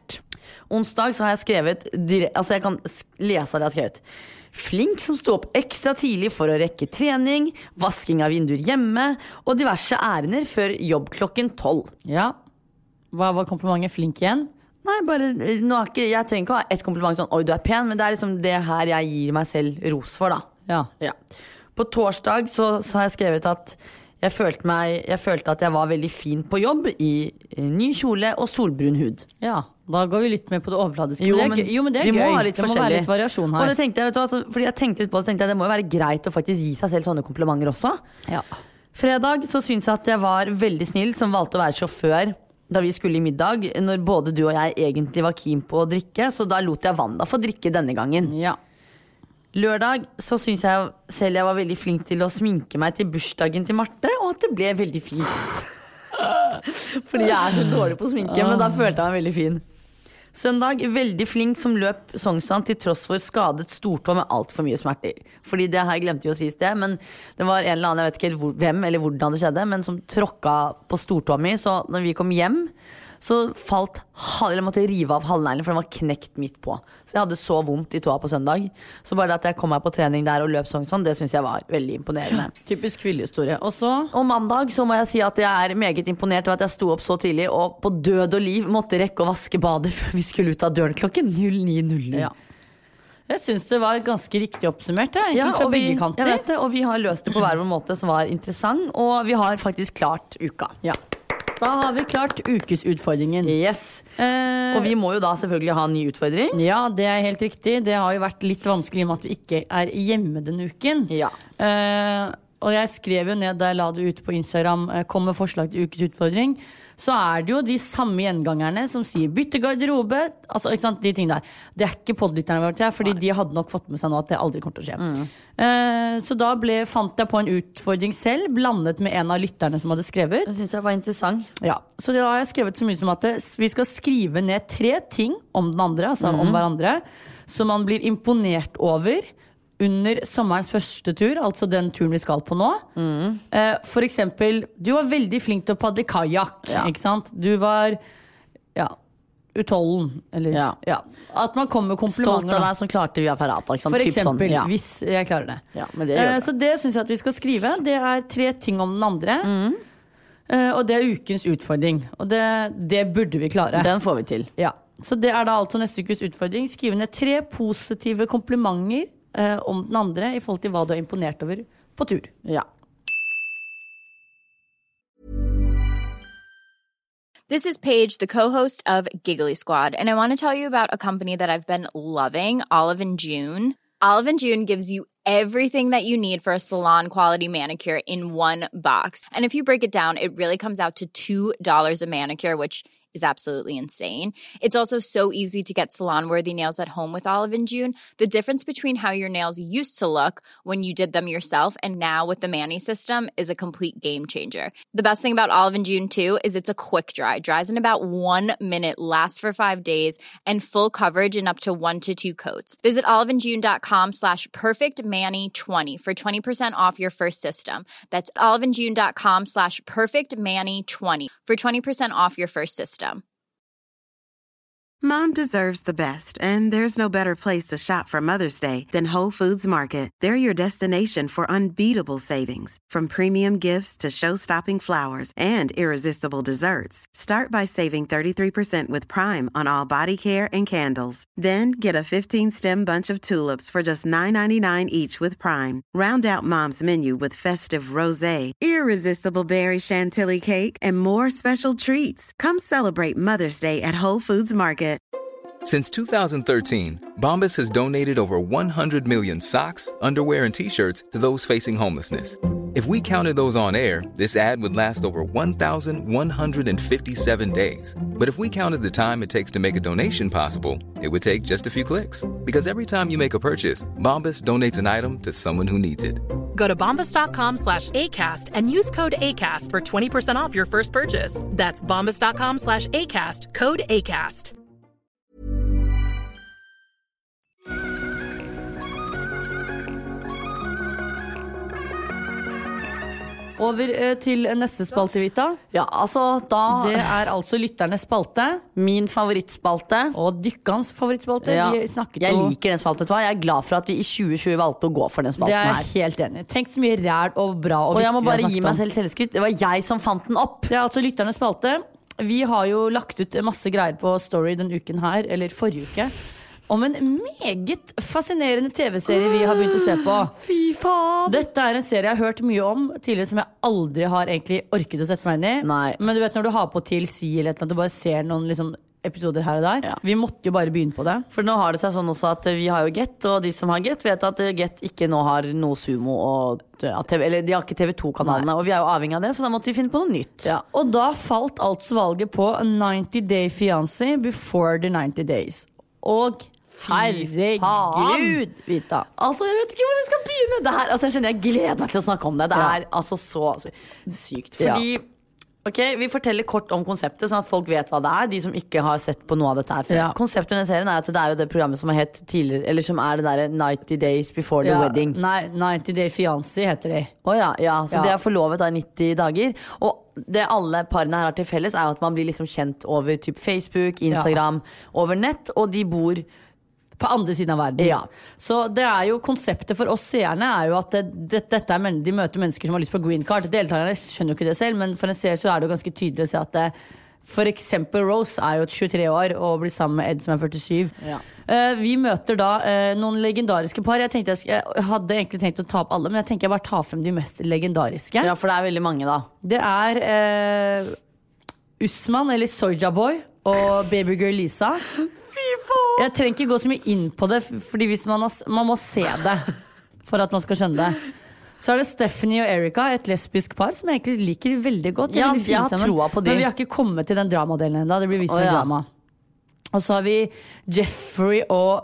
Onsdag så har jeg skrevet altså jeg kan lese det jeg har skrevet. Flink som sto opp ekstra tidlig for å rekke trening, vasking av vinduer hjemme og diverse ærender før jobb klokken 12. Ja. Hva var komplimentet flink igjen? Nei, bare, jeg trenger ikke å ha et kompliment sånn, oi du er pen, men det liksom det her jeg gir meg selv ros for da. Ja. På torsdag så har jeg skrevet at jeg følte at jeg var veldig fin på jobb i ny kjole og solbrun hud. Ja, da går vi litt mer på det overfladiske. Jo, men det er vi gøy. Må ha litt det må være litt variasjon her. Og det tenkte jeg, fordi jeg tenkte litt på det, tenkte jeg det må jo være greit å faktisk gi seg selv sånne komplimenter også. Ja. Fredag så synes jeg at jeg var veldig snill som valgte å være sjåfør da vi skulle i middag, når både du og jeg egentlig var keen på å drikke, så da lot jeg Wanda få drikke denne gangen. Ja. Lørdag så synes jeg selv jeg var veldig flink til å sminke meg til bursdagen til Marte, og at det ble veldig fint. Fordi jeg er så dårlig på å sminke, men da følte jeg meg veldig fin. Søndag, veldig flink som løp Sognsvann til tross for skadet stortå med alt for mye smerter. Fordi det her glemte vi å si i sted, men det var en eller annen, jeg vet ikke hvem eller hvordan det skjedde, men som tråkka på stortåa mi, så når vi kom hjem, så jeg måtte rive av halvneglen, for den var knekt midt på. Så jeg hadde så vondt i tåa på søndag. Så bare at jeg kom meg på trening der og løp Sognsvann, det synes jeg var veldig imponerende. Typisk kvinnehistorie. Og mandag så må jeg si at jeg er meget imponert over at jeg sto opp så tidlig og på død og liv måtte rekke å vaske badet før vi skulle ut av døren klokken 09:00. Ja. Jeg synes det var ganske riktig oppsummert, fra begge kanter. Jeg vet det, og vi har løst det på hver vår måte som var interessant, og vi har faktisk klart uka. Ja. Da har vi klart ukesutfordringen. Yes. Og vi må jo da selvfølgelig ha en ny utfordring. Ja, det er helt riktig. Det har jo vært litt vanskelig med at vi ikke er hjemme denne uken. Ja. Og jeg skrev jo ned da jeg la det ut på Instagram, kom med forslag til ukesutfordring. Så er det jo de samme gjengangerne som sier bytte garderobe. Altså, ikke sant, de tingene der. Det er ikke poddlytterne våre til, fordi de hadde nok fått med seg nå at det aldri kommer til å skje. Så da fant jeg på en utfordring selv, blandet med en av lytterne som hadde skrevet. Det synes jeg var interessant. Ja, så da har jeg skrevet så mye som at vi skal skrive ned 3 ting om den andre, altså om hverandre, som man blir imponert over under sommerens første tur, altså den turen vi skal på nå. For eksempel, du var veldig flink til å padle kajak, ikke sant? Du var, utholden, eller, At man kommer med komplimenter. Stolt av deg som klarte vi apparat, ikke sant? For Typ eksempel, sånn, hvis jeg klarer det. Ja, men det gjør det. Så det synes jeg at vi skal skrive. Det er 3 ting om den andre. Og det er ukens utfordring. Og det burde vi klare. Den får vi til. Ja. Så det er da altså neste ukes utfordring. Skrive ned 3 positive komplimenter om den andre i forhold til hva du er imponert over på tur. Ja. This is Paige, the co-host of Giggly Squad, and I want to tell you about a company that I've been loving, Olive & June. Olive & June gives you everything that you need for a salon-quality manicure in one box. And if you break it down, it really comes out to $2 a manicure, which is absolutely insane. It's also so easy to get salon-worthy nails at home with Olive & June. The difference between how your nails used to look when you did them yourself and now with the Mani system is a complete game changer. The best thing about Olive & June, too, is it's a quick dry. Dries in about 1 minute, lasts for 5 days, and full coverage in up to 1 to 2 coats. Visit oliveandjune.com/perfectmani20 for 20% off your first system. That's oliveandjune.com/perfectmani20 for 20% off your first system. Mom deserves the best, and there's no better place to shop for Mother's Day than Whole Foods Market. They're your destination for unbeatable savings, from premium gifts to show-stopping flowers and irresistible desserts. Start by saving 33% with Prime on all body care and candles. Then get a 15-stem bunch of tulips for just $9.99 each with Prime. Round out Mom's menu with festive rosé, irresistible berry chantilly cake, and more special treats. Come celebrate Mother's Day at Whole Foods Market. Since 2013, Bombas has donated over 100 million socks, underwear, and T-shirts to those facing homelessness. If we counted those on air, this ad would last over 1,157 days. But if we counted the time it takes to make a donation possible, it would take just a few clicks. Because every time you make a purchase, Bombas donates an item to someone who needs it. Go to bombas.com/ACAST and use code ACAST for 20% off your first purchase. That's bombas.com/ACAST, code ACAST. Over til neste spalte, Vita. Ja, altså da Det altså lytternes spalte. Min favorittspalte. Og dykkans favorittspalte. Ja. Jeg liker den spalten. Jeg er glad for at vi i 2020 valgte å gå for den spalten her. Det er jeg helt enig. Tenk så mye ræl og bra og Og viktig jeg må bare gi meg om. selv selvskryt. Det var jeg som fant den opp. Det er altså lytternes spalte. Vi har jo lagt ut masse greier på Story den uken her, eller forrige uke, om en meget fascinerende TV-serie vi har begynt å se på. Fy faen. Dette er en serie jeg har hørt mye om tidligere, som jeg aldri har egentlig orket å sette meg inn i. Nei. Men du vet når du har på TLC eller et eller annet, du bare ser noen liksom episoder her og der. Ja. Vi måtte jo bare begynne på det. For nå har det seg sånn også at vi har jo Get, og de som har Get vet at Get ikke nå har noe Sumo og eller de har ikke TV2-kanalene, og vi er jo avhengig av det, så da måtte vi finne på noe nytt. Ja. Og da falt altså valget på 90 Day Fiancé Before the 90 Days. Og herregud, Vita. Altså, jeg vet ikke hvor vi skal begynne det her. Altså, jeg kjenner jeg gleder meg til å snakke om det. Det er altså så sykt. Fordi Ok, vi forteller kort om konseptet, sånn at folk vet hva det er. De som ikke har sett på noe av dette her før. Konseptet under serien er at det er jo det programmet som har hett tidligere, eller som er det der 90 Days Before the Wedding. Nei, 90 Day Fiancé heter de. Så det er forlovet da i 90 dager. Og det alle parene her har til felles er jo at man blir liksom kjent over typ Facebook, Instagram, over nett, og de bor på andre siden av verden. Så det er jo konseptet for oss seerne er jo at dette er de møter mennesker som har lyst på green card. Deltakerne skjønner jo ikke det selv, men for en seer så er det jo ganske tydelig å se at for eksempel Rose er jo 23 år og blir sammen med Ed som er 47. Vi møter da noen legendariske par. Jeg hadde egentlig tenkt å ta opp alle, men jeg tenker jeg bare tar frem de mest legendariske. Ja, for det er veldig mange da. Det er Usman eller Soulja Boy og babygirl Lisa. Jeg trenger ikke gå så mye inn på det, fordi hvis man må se det for at man skal skjønne det. Så er det Stephanie og Erika, et lesbisk par som jeg egentlig liker veldig godt. Jeg har troa på det. Men vi har ikke kommet til den dramadelen enda. Det blir vist en drama. Og så har vi Jeffrey og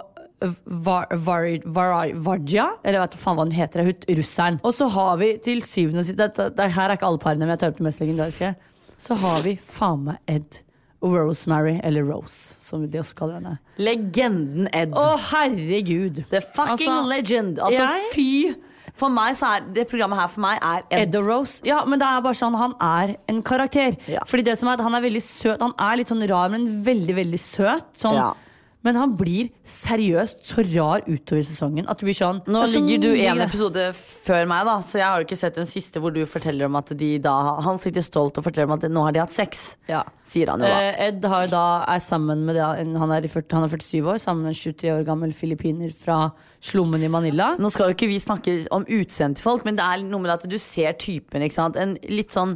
Varja, eller vet du faen hva hun heter, russeren. Og så har vi til syvende og sist, her er ikke alle parene, men jeg tar opp det mest legendariske. Så har vi faen meg Ed Rosemary, eller Rose, som de også kaller henne. Legenden Ed. Herregud. The fucking legend. Altså, fy. For meg så er det programmet her for meg er Ed og Rose. Ja, men det er bare sånn, han er en karakter. Fordi det som er at han er veldig søt. Han er litt sånn rar, men veldig, veldig søt. Sånn. Men han blir seriøst så rar utover sesongen at det blir sånn. Nå ligger du en episode før meg da, så jeg har jo ikke sett den siste hvor du forteller om at de da, han sitter stolt og forteller om at nå har de hatt sex, sier han jo da. Ed har da, er sammen med det, han er 47 år, sammen med en 23 år gammel filippiner fra slummen i Manila. Nå skal jo ikke vi snakke om utseende til folk, men det er noe med at du ser typen, ikke sant? En litt sånn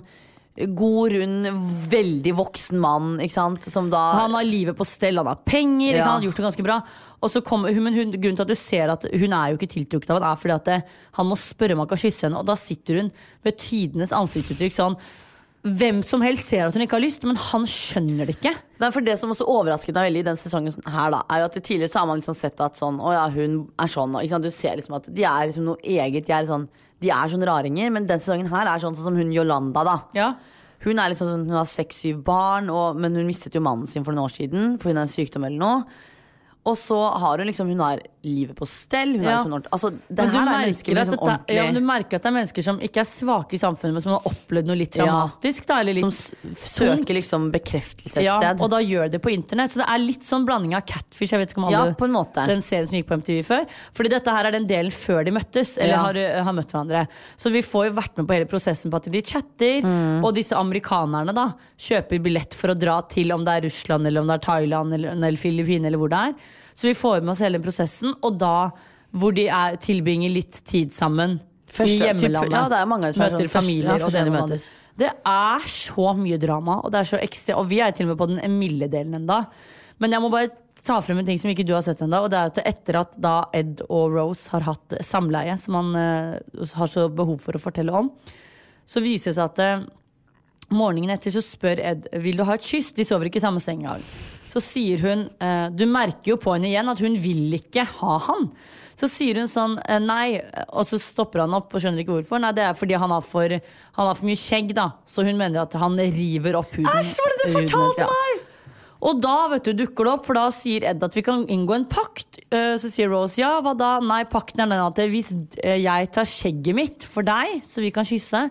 god, rund, veldig voksen mann, ikke sant? Som da han har livet på stell, han har penger, ikke sant? Han har gjort det ganske bra. Og så kommer hun, men grunnen til at du ser at hun er jo ikke tiltrukket av han, er fordi at han må spørre om han kan kysse henne, og da sitter hun med tidenes ansiktsuttrykk sånn. Hvem som helst ser at hun ikke har lyst, men han skjønner det ikke. Det er for det som også overrasket meg veldig i den sesongen her da, er jo at tidligere så har man liksom sett at sånn, hun er sånn, ikke sant? Du ser liksom at de er liksom noe eget, de er sånn raringer, men den sesongen her er sånn som hun Yolanda da. Hun er liksom, hun har 6-7 barn, men hun mistet jo mannen sin for noen år siden, for hun har en sykdom eller noe. Og så har hun liksom, hun har livet på stell. Hun er liksom, altså, det her er mennesker liksom ordentlig. Men du merker at det er mennesker som ikke er svake i samfunnet, men som har opplevd noe litt dramatisk da, eller litt som søker liksom bekreftelse et sted. Og da gjør det på internett. Så det er litt sånn blanding av Catfish. Jeg vet ikke om alle på en måte. Den serien som gikk på MTV før. Fordi dette her er den delen før de møttes, eller har møtt hverandre. Så vi får jo vært med på hele prosessen på at de chatter, og disse amerikanerne da kjøper billett for å dra til om det er Russland, eller om det er Thailand, eller Filippinene, eller hvor det er. Så vi får med oss hele den prosessen, og da hvor de tilbringer litt tid sammen i hjemmelandet, det er mange møter familier og det møtes. Det er så mye drama, og det er så ekstra, og vi er til og med på den milde delen enda. Men jeg må bare ta frem en ting som ikke du har sett enda, og det er at etter at da Ed og Rose har hatt samleie, som han har så behov for å fortelle om, så viser det seg at morgenen etter så spør Ed, vil du ha et kyss? De sover ikke i samme seng. Så sier hun, du merker jo på henne igjen at hun vil ikke ha han. Så sier hun sånn, nei, og så stopper han opp og skjønner ikke hvorfor. Nei, det er fordi han har for mye skjegg da. Så hun mener at han river opp huden. Æsj, var det du fortalte meg? Og da dukker det opp, for da sier Ed at vi kan inngå en pakt. Så sier Rose, ja, hva da? Nei, pakten er den at hvis jeg tar skjegget mitt for deg, så vi kan kysse,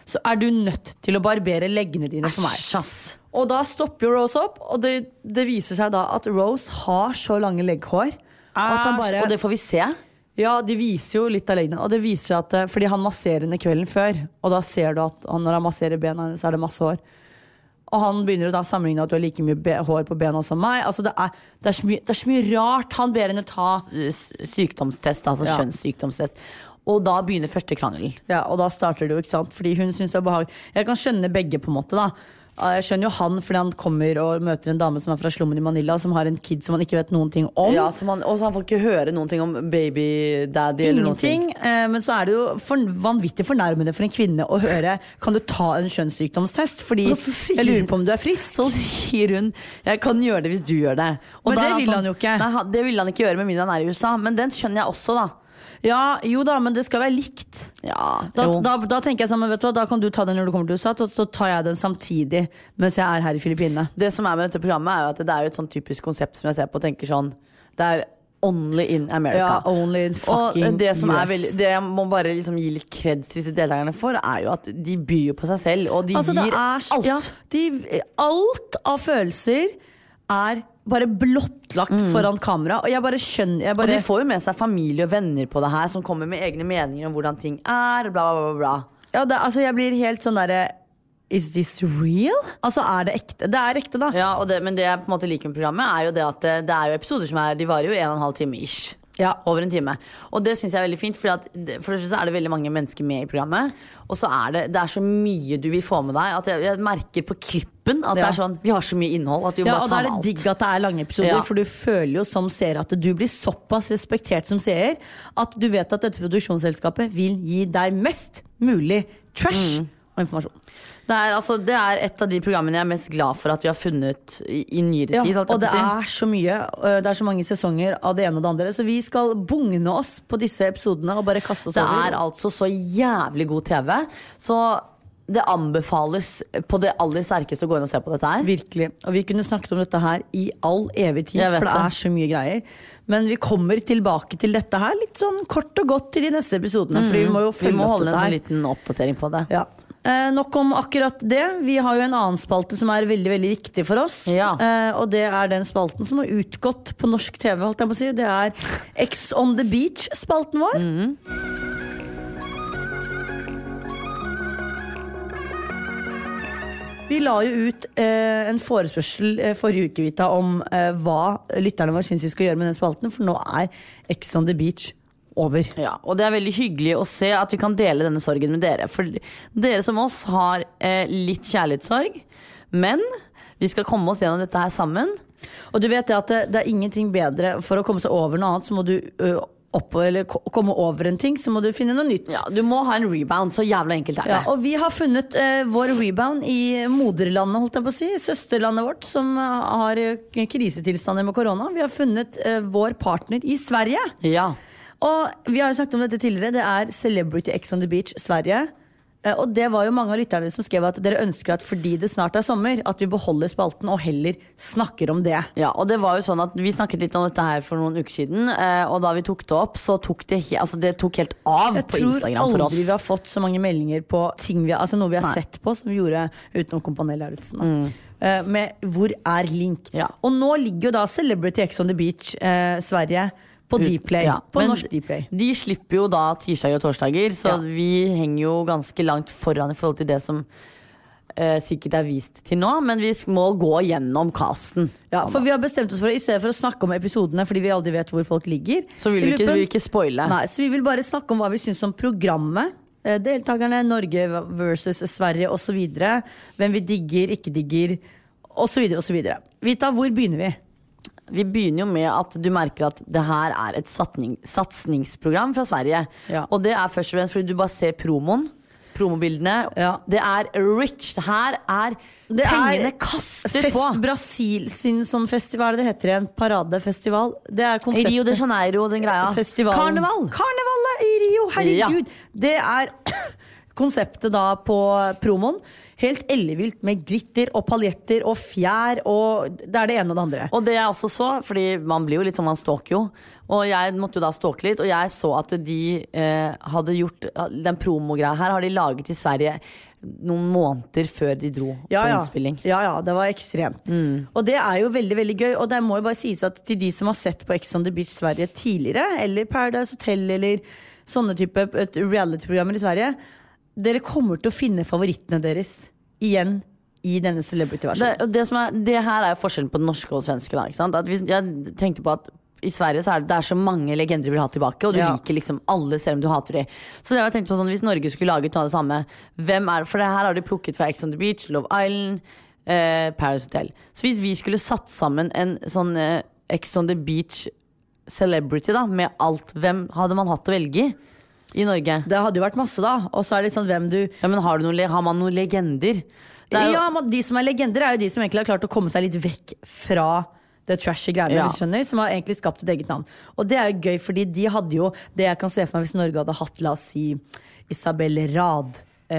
så du nødt til å barbere leggene dine for meg. Og da stopper jo Rose opp, og det viser seg da at Rose har så lange legghår at han bare, og det får vi se. Ja, de viser jo litt av leggene. Og det viser seg at fordi han masserer henne kvelden før, og da ser du at når han masserer bena hennes, så det masse hår. Og han begynner da å sammenligne at du har like mye hår på bena som meg. Altså det er så mye rart. Han ber henne ta sykdomstest, altså kjønnssykdomstest. Og da begynner første krangel. Ja, og da starter det jo, ikke sant? Fordi hun synes det er behagelig. Jeg kan skjønne begge på en måte da. Jeg skjønner jo han fordi han kommer og møter en dame som fra slummen i Manila, som har en kid som han ikke vet noen ting om. Ja, og så han får ikke høre noen ting om baby daddy eller noen ting. Men så det jo vanvittig fornærmende for en kvinne å høre, kan du ta en kjønnssykdomstest? Fordi jeg lurer på om du frisk. Så sier hun, jeg kan gjøre det hvis du gjør det. Og men det vil han jo ikke. Nei, det vil han ikke gjøre med mindre han i USA. Men den skjønner jeg også da. Ja, jo da, men det skal være likt. Ja, da tenker jeg sammen, vet du hva, da kan du ta den når du kommer til USA, så tar jeg den samtidig mens jeg her i Filippinene. Det som med dette programmet jo at det jo et sånn typisk konsept som jeg ser på og tenker sånn, det only in America. Ja, only in fucking og det som US. Det jeg må bare liksom gi litt kreds til disse deltakerne for, jo at de byr på seg selv, og de gir alt. Ja, alt av følelser bare blottlagt foran kamera. Og jeg bare skjønner Og de får jo med seg familie og venner på det her, som kommer med egne meninger om hvordan ting bla bla bla. Ja, altså jeg blir helt sånn derre Is this real? Altså det ekte? Det ekte da. Ja, men det jeg på en måte liker med programmet jo det at det jo episoder som de varer jo 1,5 time ish. Ja. Over en time. Og det synes jeg veldig fint, for det første så det veldig mange mennesker med i programmet. Og så det så mye du vil få med deg, at jeg merker på klippen at det sånn, vi har så mye innhold at vi bare og tar da alt. Det digg at det lange episoder, for du føler jo som seer at du blir såpass respektert som seer, at du vet at dette produksjonsselskapet vil gi deg mest mulig trash og informasjon. Det et av de programmene jeg mest glad for at vi har funnet i nyere tid. Og det så mye, det så mange sesonger av det ene og det andre, så vi skal bugne oss på disse episodene og bare kaste oss over. Det altså så jævlig god TV, så det anbefales på det aller sterkeste å gå inn og se på dette her. Virkelig, og vi kunne snakket om dette her i all evig tid, for det så mye greier. Men vi kommer tilbake til dette her litt sånn kort og godt i de neste episodene, for vi må jo følge opp holde dette her. En liten oppdatering på det. Ja. Nok om akkurat det. Vi har jo en annen spalte som veldig, veldig viktig for oss. Ja. Og det den spalten som har utgått på norsk TV, holdt jeg på å si. Det X on the Beach-spalten vår. Vi la jo ut en forespørsel forrige uke, Vita, om hva lytterne våre synes vi skal gjøre med den spalten, for nå X on the Beach over. Ja, og det veldig hyggelig å se at vi kan dele denne sorgen med dere. For dere som oss har litt kjærlighetssorg, men vi skal komme oss gjennom dette her sammen. Og du vet at det ingenting bedre for å komme seg over noe annet, så må du komme over en ting, så må du finne noe nytt. Ja, du må ha en rebound, så jævla enkelt det. Ja, og vi har funnet vår rebound i moderlandet, holdt jeg på å si, søsterlandet vårt, som har krisetilstander med korona. Vi har funnet vår partner i Sverige. Ja. Og vi har jo snakket om dette tidligere. Det Celebrity X on the Beach Sverige. Og det var jo mange av lytterne som skrev at dere ønsker at fordi det snart sommer, at vi beholder spalten og heller snakker om det. Ja, og det var jo sånn at vi snakket litt om dette her for noen uker siden, og da vi tok det opp, så tok det helt av på Instagram for oss. Jeg tror aldri vi har fått så mange meldinger på ting noe vi har sett på, som vi gjorde utenom Kompani Lauritzen. Med hvor link. Ja. Og nå ligger jo da Celebrity X on the Beach Sverige på Dplay, på norsk Dplay. De slipper jo da tirsdager og torsdager, så vi henger jo ganske langt foran i forhold til det som sikkert vist til nå, men vi må gå gjennom casten. Ja, for vi har bestemt oss for, i stedet for å snakke om episodene, fordi vi aldri vet hvor folk ligger, så vil vi ikke spoile. Nei, så vi vil bare snakke om hva vi synes om programmet, deltakerne, Norge versus Sverige og så videre, hvem vi digger, ikke digger, og så videre og så videre. Vita, hvor begynner vi? Vi begynner jo med at du merker at det her et satsningsprogram fra Sverige. Ja. Og det først og fremst fordi du bare ser promobildene. Ja. Det rich. Det her pengene kastet på. Brasil sin sånn festival, det heter en paradefestival. Det konseptet. Rio de Janeiro, den greia. Festivalen. Karnevalet i Rio, herregud. Ja. Det konseptet da på promoen. Helt ellevilt med glitter og paljetter og fjær, og det det ene og det andre. Og det jeg også så, fordi man blir jo litt som man stalker jo, og jeg måtte jo da stalke litt, og jeg så at de hadde gjort den promogreia her, har de laget i Sverige noen måneder før de dro på innspilling. Ja, det var ekstremt. Og det jo veldig, veldig gøy. Og det må jo bare sies at til de som har sett på Ex on the Beach Sverige tidligere, eller Paradise Hotel, eller sånne type reality-programmer i Sverige, dere kommer til å finne favorittene deres igjen i denne celebrity-versjonen. Det her jo forskjellen på den norske og svenske da, ikke sant? At jeg tenkte på at i Sverige så det så mange legender du vil ha tilbake, og du liker liksom alle selv om du hater de. Så jeg tenkte på sånn, hvis Norge skulle laget noe av det samme, hvem for det her har de plukket fra Ex on the Beach, Love Island, Paradise Hotel. Så hvis vi skulle satt sammen en sånn Ex on the Beach celebrity da, med alt, hvem hadde man hatt å velge i Norge? Det hadde jo vært masse da, og så det sånn hvem du... Ja, men har man noen legender? Ja, men de som legender jo de som egentlig har klart å komme seg litt vekk fra det trashy greiene, hvis du skjønner, som har egentlig skapt et eget navn. Og det jo gøy, fordi de hadde jo det jeg kan se for meg hvis Norge hadde hatt, la oss si, Isabelle Rad,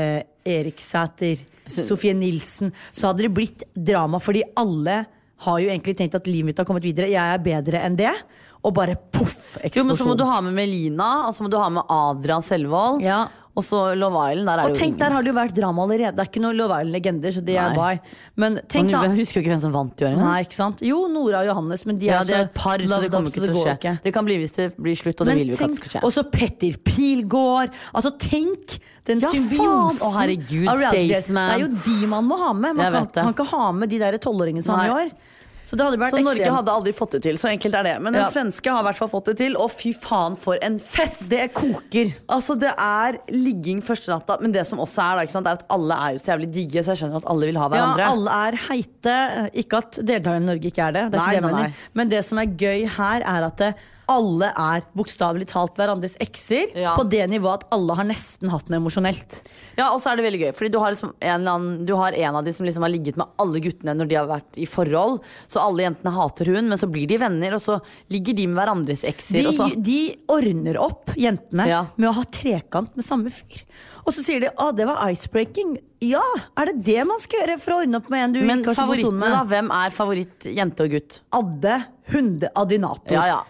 Erik Sæter, Sofie Nilsen, så hadde det blitt drama, fordi alle har jo egentlig tenkt at livet mitt har kommet videre, jeg bedre enn det, og bare poff, eksplosjon. Jo, men så må du ha med Melina, og så må du ha med Adrian Selvold. Ja. Og så Love Island, og tenk, der har det jo vært drama allerede. Det ikke noe Love Island-legender, så det bye. Men tenk da, jeg husker jo ikke hvem som vant i år. Nei, ikke sant? Jo, Nora og Johannes, men de det et par, så det kommer ikke til å skje. Det kan bli hvis det blir slutt, og det vil vi ikke at det skal skje. Og så Petter Pilgaard. Altså, tenk den symbiosen. Å herregud, Staysman. Det jo de man må ha med. Man kan ikke ha med de der 12-åringene som han i år. Så Norge hadde aldri fått det til. Så enkelt det. Men den svenske har i hvert fall fått det til. Og fy faen for en fest. Det koker. Altså det ligging første natta. Men det som også da, ikke sant, at alle jo så jævlig digge. Så jeg skjønner at alle vil ha hverandre. Ja, alle heite. Ikke at deltakerne i Norge ikke det. Det ikke det jeg mener. Men det som gøy her at alle bokstavelig talt hverandres ekser, på det nivået at alle har nesten hatt noe emosjonelt. Ja, og så det veldig gøy, fordi du har, liksom du har en av de som liksom har ligget med alle guttene når de har vært i forhold, så alle jentene hater hun, men så blir de venner, og så ligger de med hverandres ekser. De ordner opp, jentene, med å ha trekant med samme fyr. Og så sier de, det var icebreaking. Ja, det man skal gjøre for å ordne opp med en du men ikke har så god tone med? Men favorittene da, hvem favoritt jente og gutt? Adde, Adinator. Ja.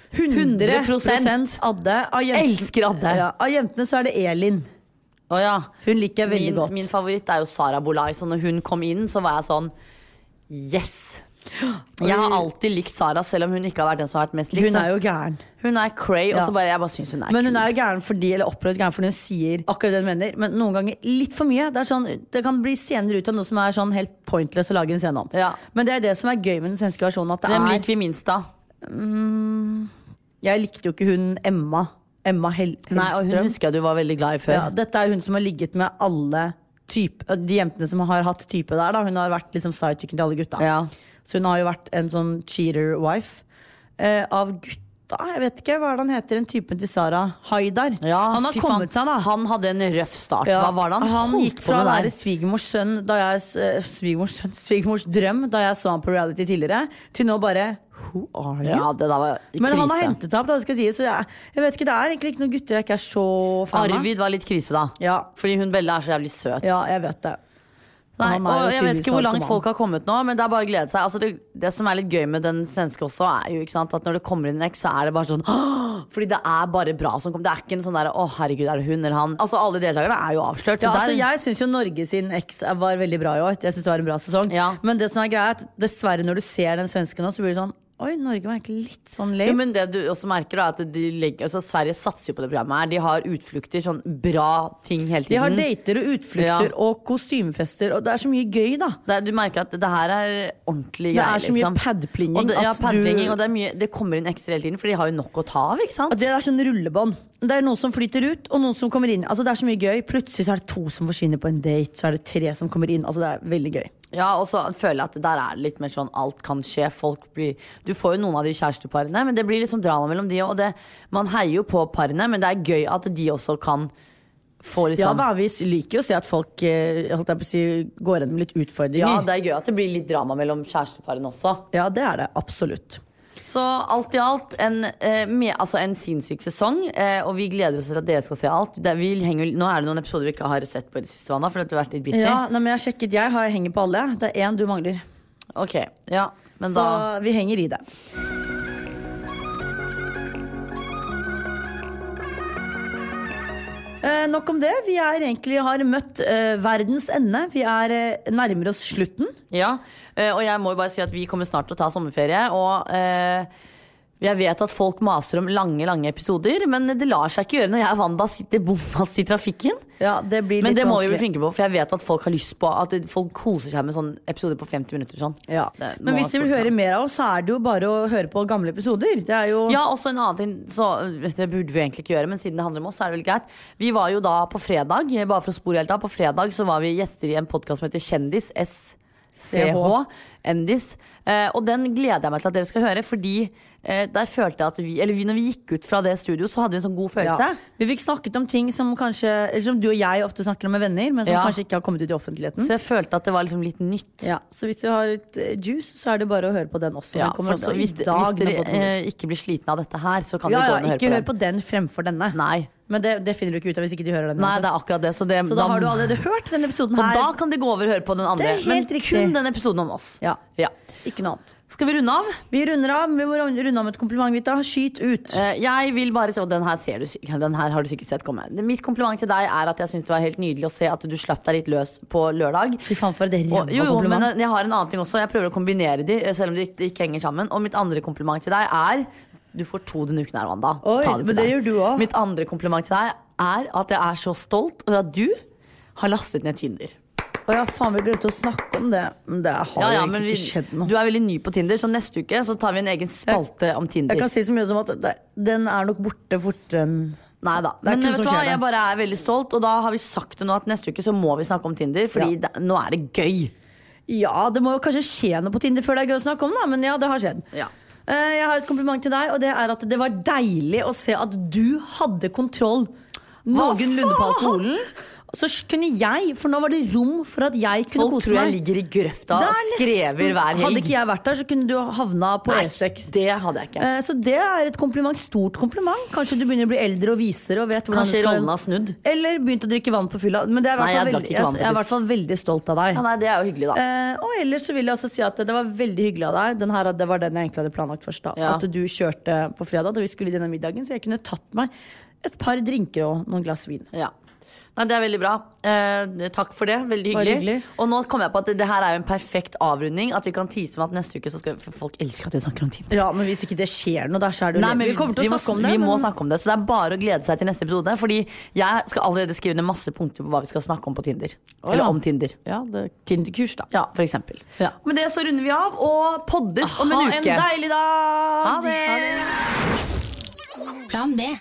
100% Adde. Elsker Adde. Ja, av jentene så det Elin. Hun liker jeg veldig godt. Min favoritt jo Sara Bolai. Så når hun kom inn, så var jeg sånn yes. Jeg har alltid likt Sara, selv om hun ikke har vært den som har vært mest likt. Hun jo gæren. Hun cray, og så jeg bare synes hun men hun jo gæren fordi, eller opprørt gæren fordi hun sier akkurat det hun mener, men noen ganger litt for mye. Sånn, det kan bli scener ut av noe som sånn helt pointless å lage en scene om. Men det det som gøy med den svenske versjonen, at hvem liker vi minst da? Jeg likte jo ikke hun Emma Hellstrøm. Nei, og hun husker jeg du var veldig glad i før. Dette hun som har ligget med alle de jentene som har hatt type der da. Hun har vært liksom sidechicken til alle gutta. Så hun har jo vært en sånn cheater wife av gutta. Jeg vet ikke, hva han heter, den typen til Sara? Haidar. Han har kommet seg da. Han hadde en røff start. Hva var det han gikk fra å være svigermors sønn svigermors drøm da jeg så han på reality tidligere, til nå bare who are you? Ja, det da var krise. Men han har hentet seg opp, det skal sies. Så jeg vet ikke, det egentlig ikke noen gutter jeg ikke så fan av. Arvid var litt krise da. Fordi hun Bella så jævlig søt. Ja, jeg vet det. Nei, og jeg vet ikke hvor langt folk har kommet nå, men det bare å glede seg. Altså det som litt gøy med den svenske også jo, ikke sant, at når det kommer inn en eks, så det bare sånn fordi det bare bra som kommer. Det ikke en sånn der, herregud, det hun eller han. Altså alle deltakerne jo avslørt. Altså jeg synes jo Norge sin eks var veldig bra i år. Jeg synes det var en bra sesong. Men det som greit, dessverre når du ser den svenske nå, så blir det sånn oi, Norge var egentlig litt sånn lame. Men det du også merker da, at Sverige satser på det programmet her. De har utflukter, sånn bra ting hele tiden. De har dater og utflukter og kostymefester, og det så mye gøy da. Du merker at det her ordentlig greier. Det så mye liksom padplinging. Padplinging, og det kommer inn ekstra hele tiden, for de har jo nok å ta av, ikke sant? Det sånn rullebånd. Det noen som flyter ut, og noen som kommer inn. Altså det så mye gøy. Plutselig så det 2 som forsvinner på en date, så det 3 som kommer inn. Altså det veldig gøy. Ja, og så føler jeg at der det litt mer sånn alt kan skje. Du får jo noen av de kjæresteparene, men det blir liksom drama mellom de, og man heier jo på parene, men det gøy at de også kan få litt sånn. Ja da, vi liker jo å se at folk holdt jeg på å si, går gjennom litt utfordringer. Ja, det gøy at det blir litt drama mellom kjæresteparene også. Ja, det det, absolutt. Så alt i alt en sinnssyk sesong, og vi gleder oss til at dere skal se alt. Nå det noen episoder vi ikke har sett på i det siste, Vanna, for du har vært litt busy. Ja, men jeg har sjekket, jeg henger på alle. Det 1 du mangler. Ok, ja, men så vi henger i det. Nok om det, vi egentlig har møtt verdens ende. Vi nærmer oss slutten. Ja, og jeg må jo bare si at vi kommer snart til å ta sommerferie. Og jeg vet at folk maser om lange episoder, men det lar seg ikke gjøre når jeg og Wanda sitter bombast i trafikken. Ja, det blir litt men det må vanskelig. vi bli flinke på, for jeg vet at folk har lyst på at folk koser seg med sånne episoder på 50 minutter sånn. Ja. Men hvis de vil høre mer av oss, så det jo bare å høre på gamle episoder. Det jo Ja, også en annen ting, så det burde vi egentlig ikke gjøre, men siden det handler om oss, så det veldig greit. Vi var jo da på fredag, bare for å spore helt av, på fredag så var vi gjester i en podcast som heter Kjendis SCH Endis, og den gleder jeg meg til at dere skal høre, fordi der følte jeg at når vi gikk ut fra det studio, så hadde vi en sånn god følelse. Ja. Vi fikk snakket om ting som kanskje, som du og jeg ofte snakker om med venner, men som kanskje ikke har kommet ut i offentligheten. Så jeg følte at det var liksom litt nytt. Ja, så hvis dere har litt juice, så det bare å høre på den også. Ja, den for hvis dere ikke blir sliten av dette her, så kan dere gå og høre på den. Ikke hør på den fremfor denne. Nei. Men det finner du ikke ut av hvis ikke de hører den. Nei, det akkurat det. Så da har du allerede hørt denne episoden her. Og da kan de gå over og høre på den andre. Men kun den episoden om oss. Ja. Ikke noe annet. Skal vi runde av? Vi runder av. Vi må runde av med et kompliment, Vita. Skyt ut. Jeg vil bare se, og den her har du sikkert sett komme. Mitt kompliment til deg at jeg synes det var helt nydelig å se at du slapp deg litt løs på lørdag. Fy faen for det kompliment. Men jeg har en annen ting også. Jeg prøver å kombinere de, selv om de ikke henger sammen. Og mitt andre kompliment til deg du får 2 denne uken her, Wanda. Oi, men det gjør du også. Mitt andre kompliment til deg at jeg så stolt over at du har lastet ned Tinder. Ja, faen, vi glemte å snakke om det. Men det har jo ikke skjedd noe. Du veldig ny på Tinder, så neste uke så tar vi en egen spalte om Tinder. Jeg kan si så mye som at den nok borte fortere enn Neida. Men vet du hva, jeg bare veldig stolt. Og da har vi sagt det nå at neste uke så må vi snakke om Tinder, fordi nå det gøy. Ja, det må jo kanskje skje noe på Tinder før det gøy å snakke om da. Men ja, det har skjedd. Jeg har et kompliment til deg, og det at det var deilig å se at du hadde kontroll noenlunde på alkoholen. Så kunne jeg, for nå var det rom for at jeg kunne kose meg. Folk tror jeg ligger i grøfta og skrever hver helg. Hadde ikke jeg vært der, så kunne du havna på E6. Det hadde jeg ikke. Så det et kompliment, stort kompliment. Kanskje du begynner å bli eldre og visere og vet hvordan Kanskje rollen har snudd. Eller begynt å drikke vann på fylla. Men det jeg er i hvert fall veldig stolt av deg. Ja, nei, det jo hyggelig da. Og ellers så vil jeg også si at det var veldig hyggelig av deg. Det var den jeg egentlig hadde planlagt først da. At du kjørte på fredag da vi skulle i denne middagen, så jeg kunne tatt meg et par drinker og noen glass vin. Ja. Nei, det veldig bra. Takk for det, veldig hyggelig. Og nå kom jeg på at det her jo en perfekt avrunding. At vi kan tease med at neste uke så skal for folk elsker at vi snakker om Tinder. Ja, men hvis ikke det skjer noe, så det jo vi kommer til å snakke om det. Vi må snakke om det, så det bare å glede seg til neste episode. Fordi jeg skal allerede skrive ned masse punkter på hva vi skal snakke om på Tinder. Eller om Tinder. Ja, Tinder-kurs da. Ja, for eksempel. Med det så runder vi av og poddes om en uke. Ha en deilig dag! Ha det! Plan B.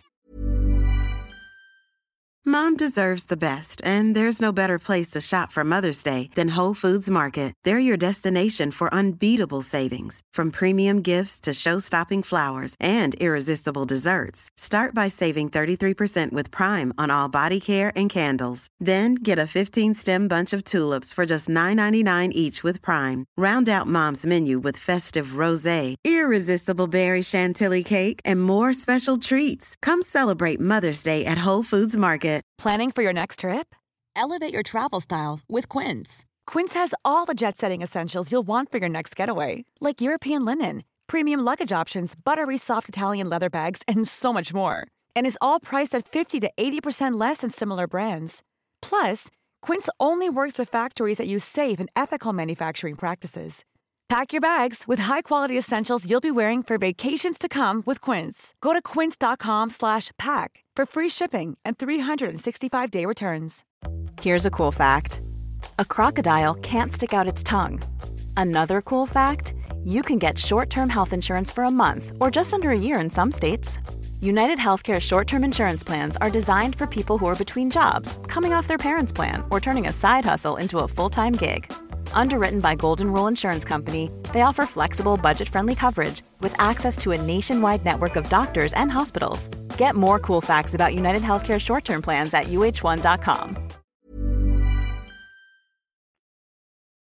Mom deserves the best, and there's no better place to shop for Mother's Day than Whole Foods Market. They're your destination for unbeatable savings, from premium gifts to show-stopping flowers and irresistible desserts. Start by saving 33% with Prime on all body care and candles. Then get a 15-stem bunch of tulips for just $9.99 each with Prime. Round out Mom's menu with festive rosé, irresistible berry chantilly cake, and more special treats. Come celebrate Mother's Day at Whole Foods Market. Planning for your next trip? Elevate your travel style with Quince. Quince has all the jet-setting essentials you'll want for your next getaway, like European linen, premium luggage options, buttery soft Italian leather bags, and so much more. And is all priced at 50 to 80% less than similar brands. Plus, Quince only works with factories that use safe and ethical manufacturing practices. Pack your bags with high-quality essentials you'll be wearing for vacations to come with Quince. Go to quince.com/pack for free shipping and 365-day returns. Here's a cool fact. A crocodile can't stick out its tongue. Another cool fact, you can get short-term health insurance for a month or just under a year in some states. United Healthcare short-term insurance plans are designed for people who are between jobs, coming off their parents' plan, or turning a side hustle into a full-time gig. Underwritten by Golden Rule Insurance Company, they offer flexible, budget-friendly coverage with access to a nationwide network of doctors and hospitals. Get more cool facts about United Healthcare short-term plans at uh1.com.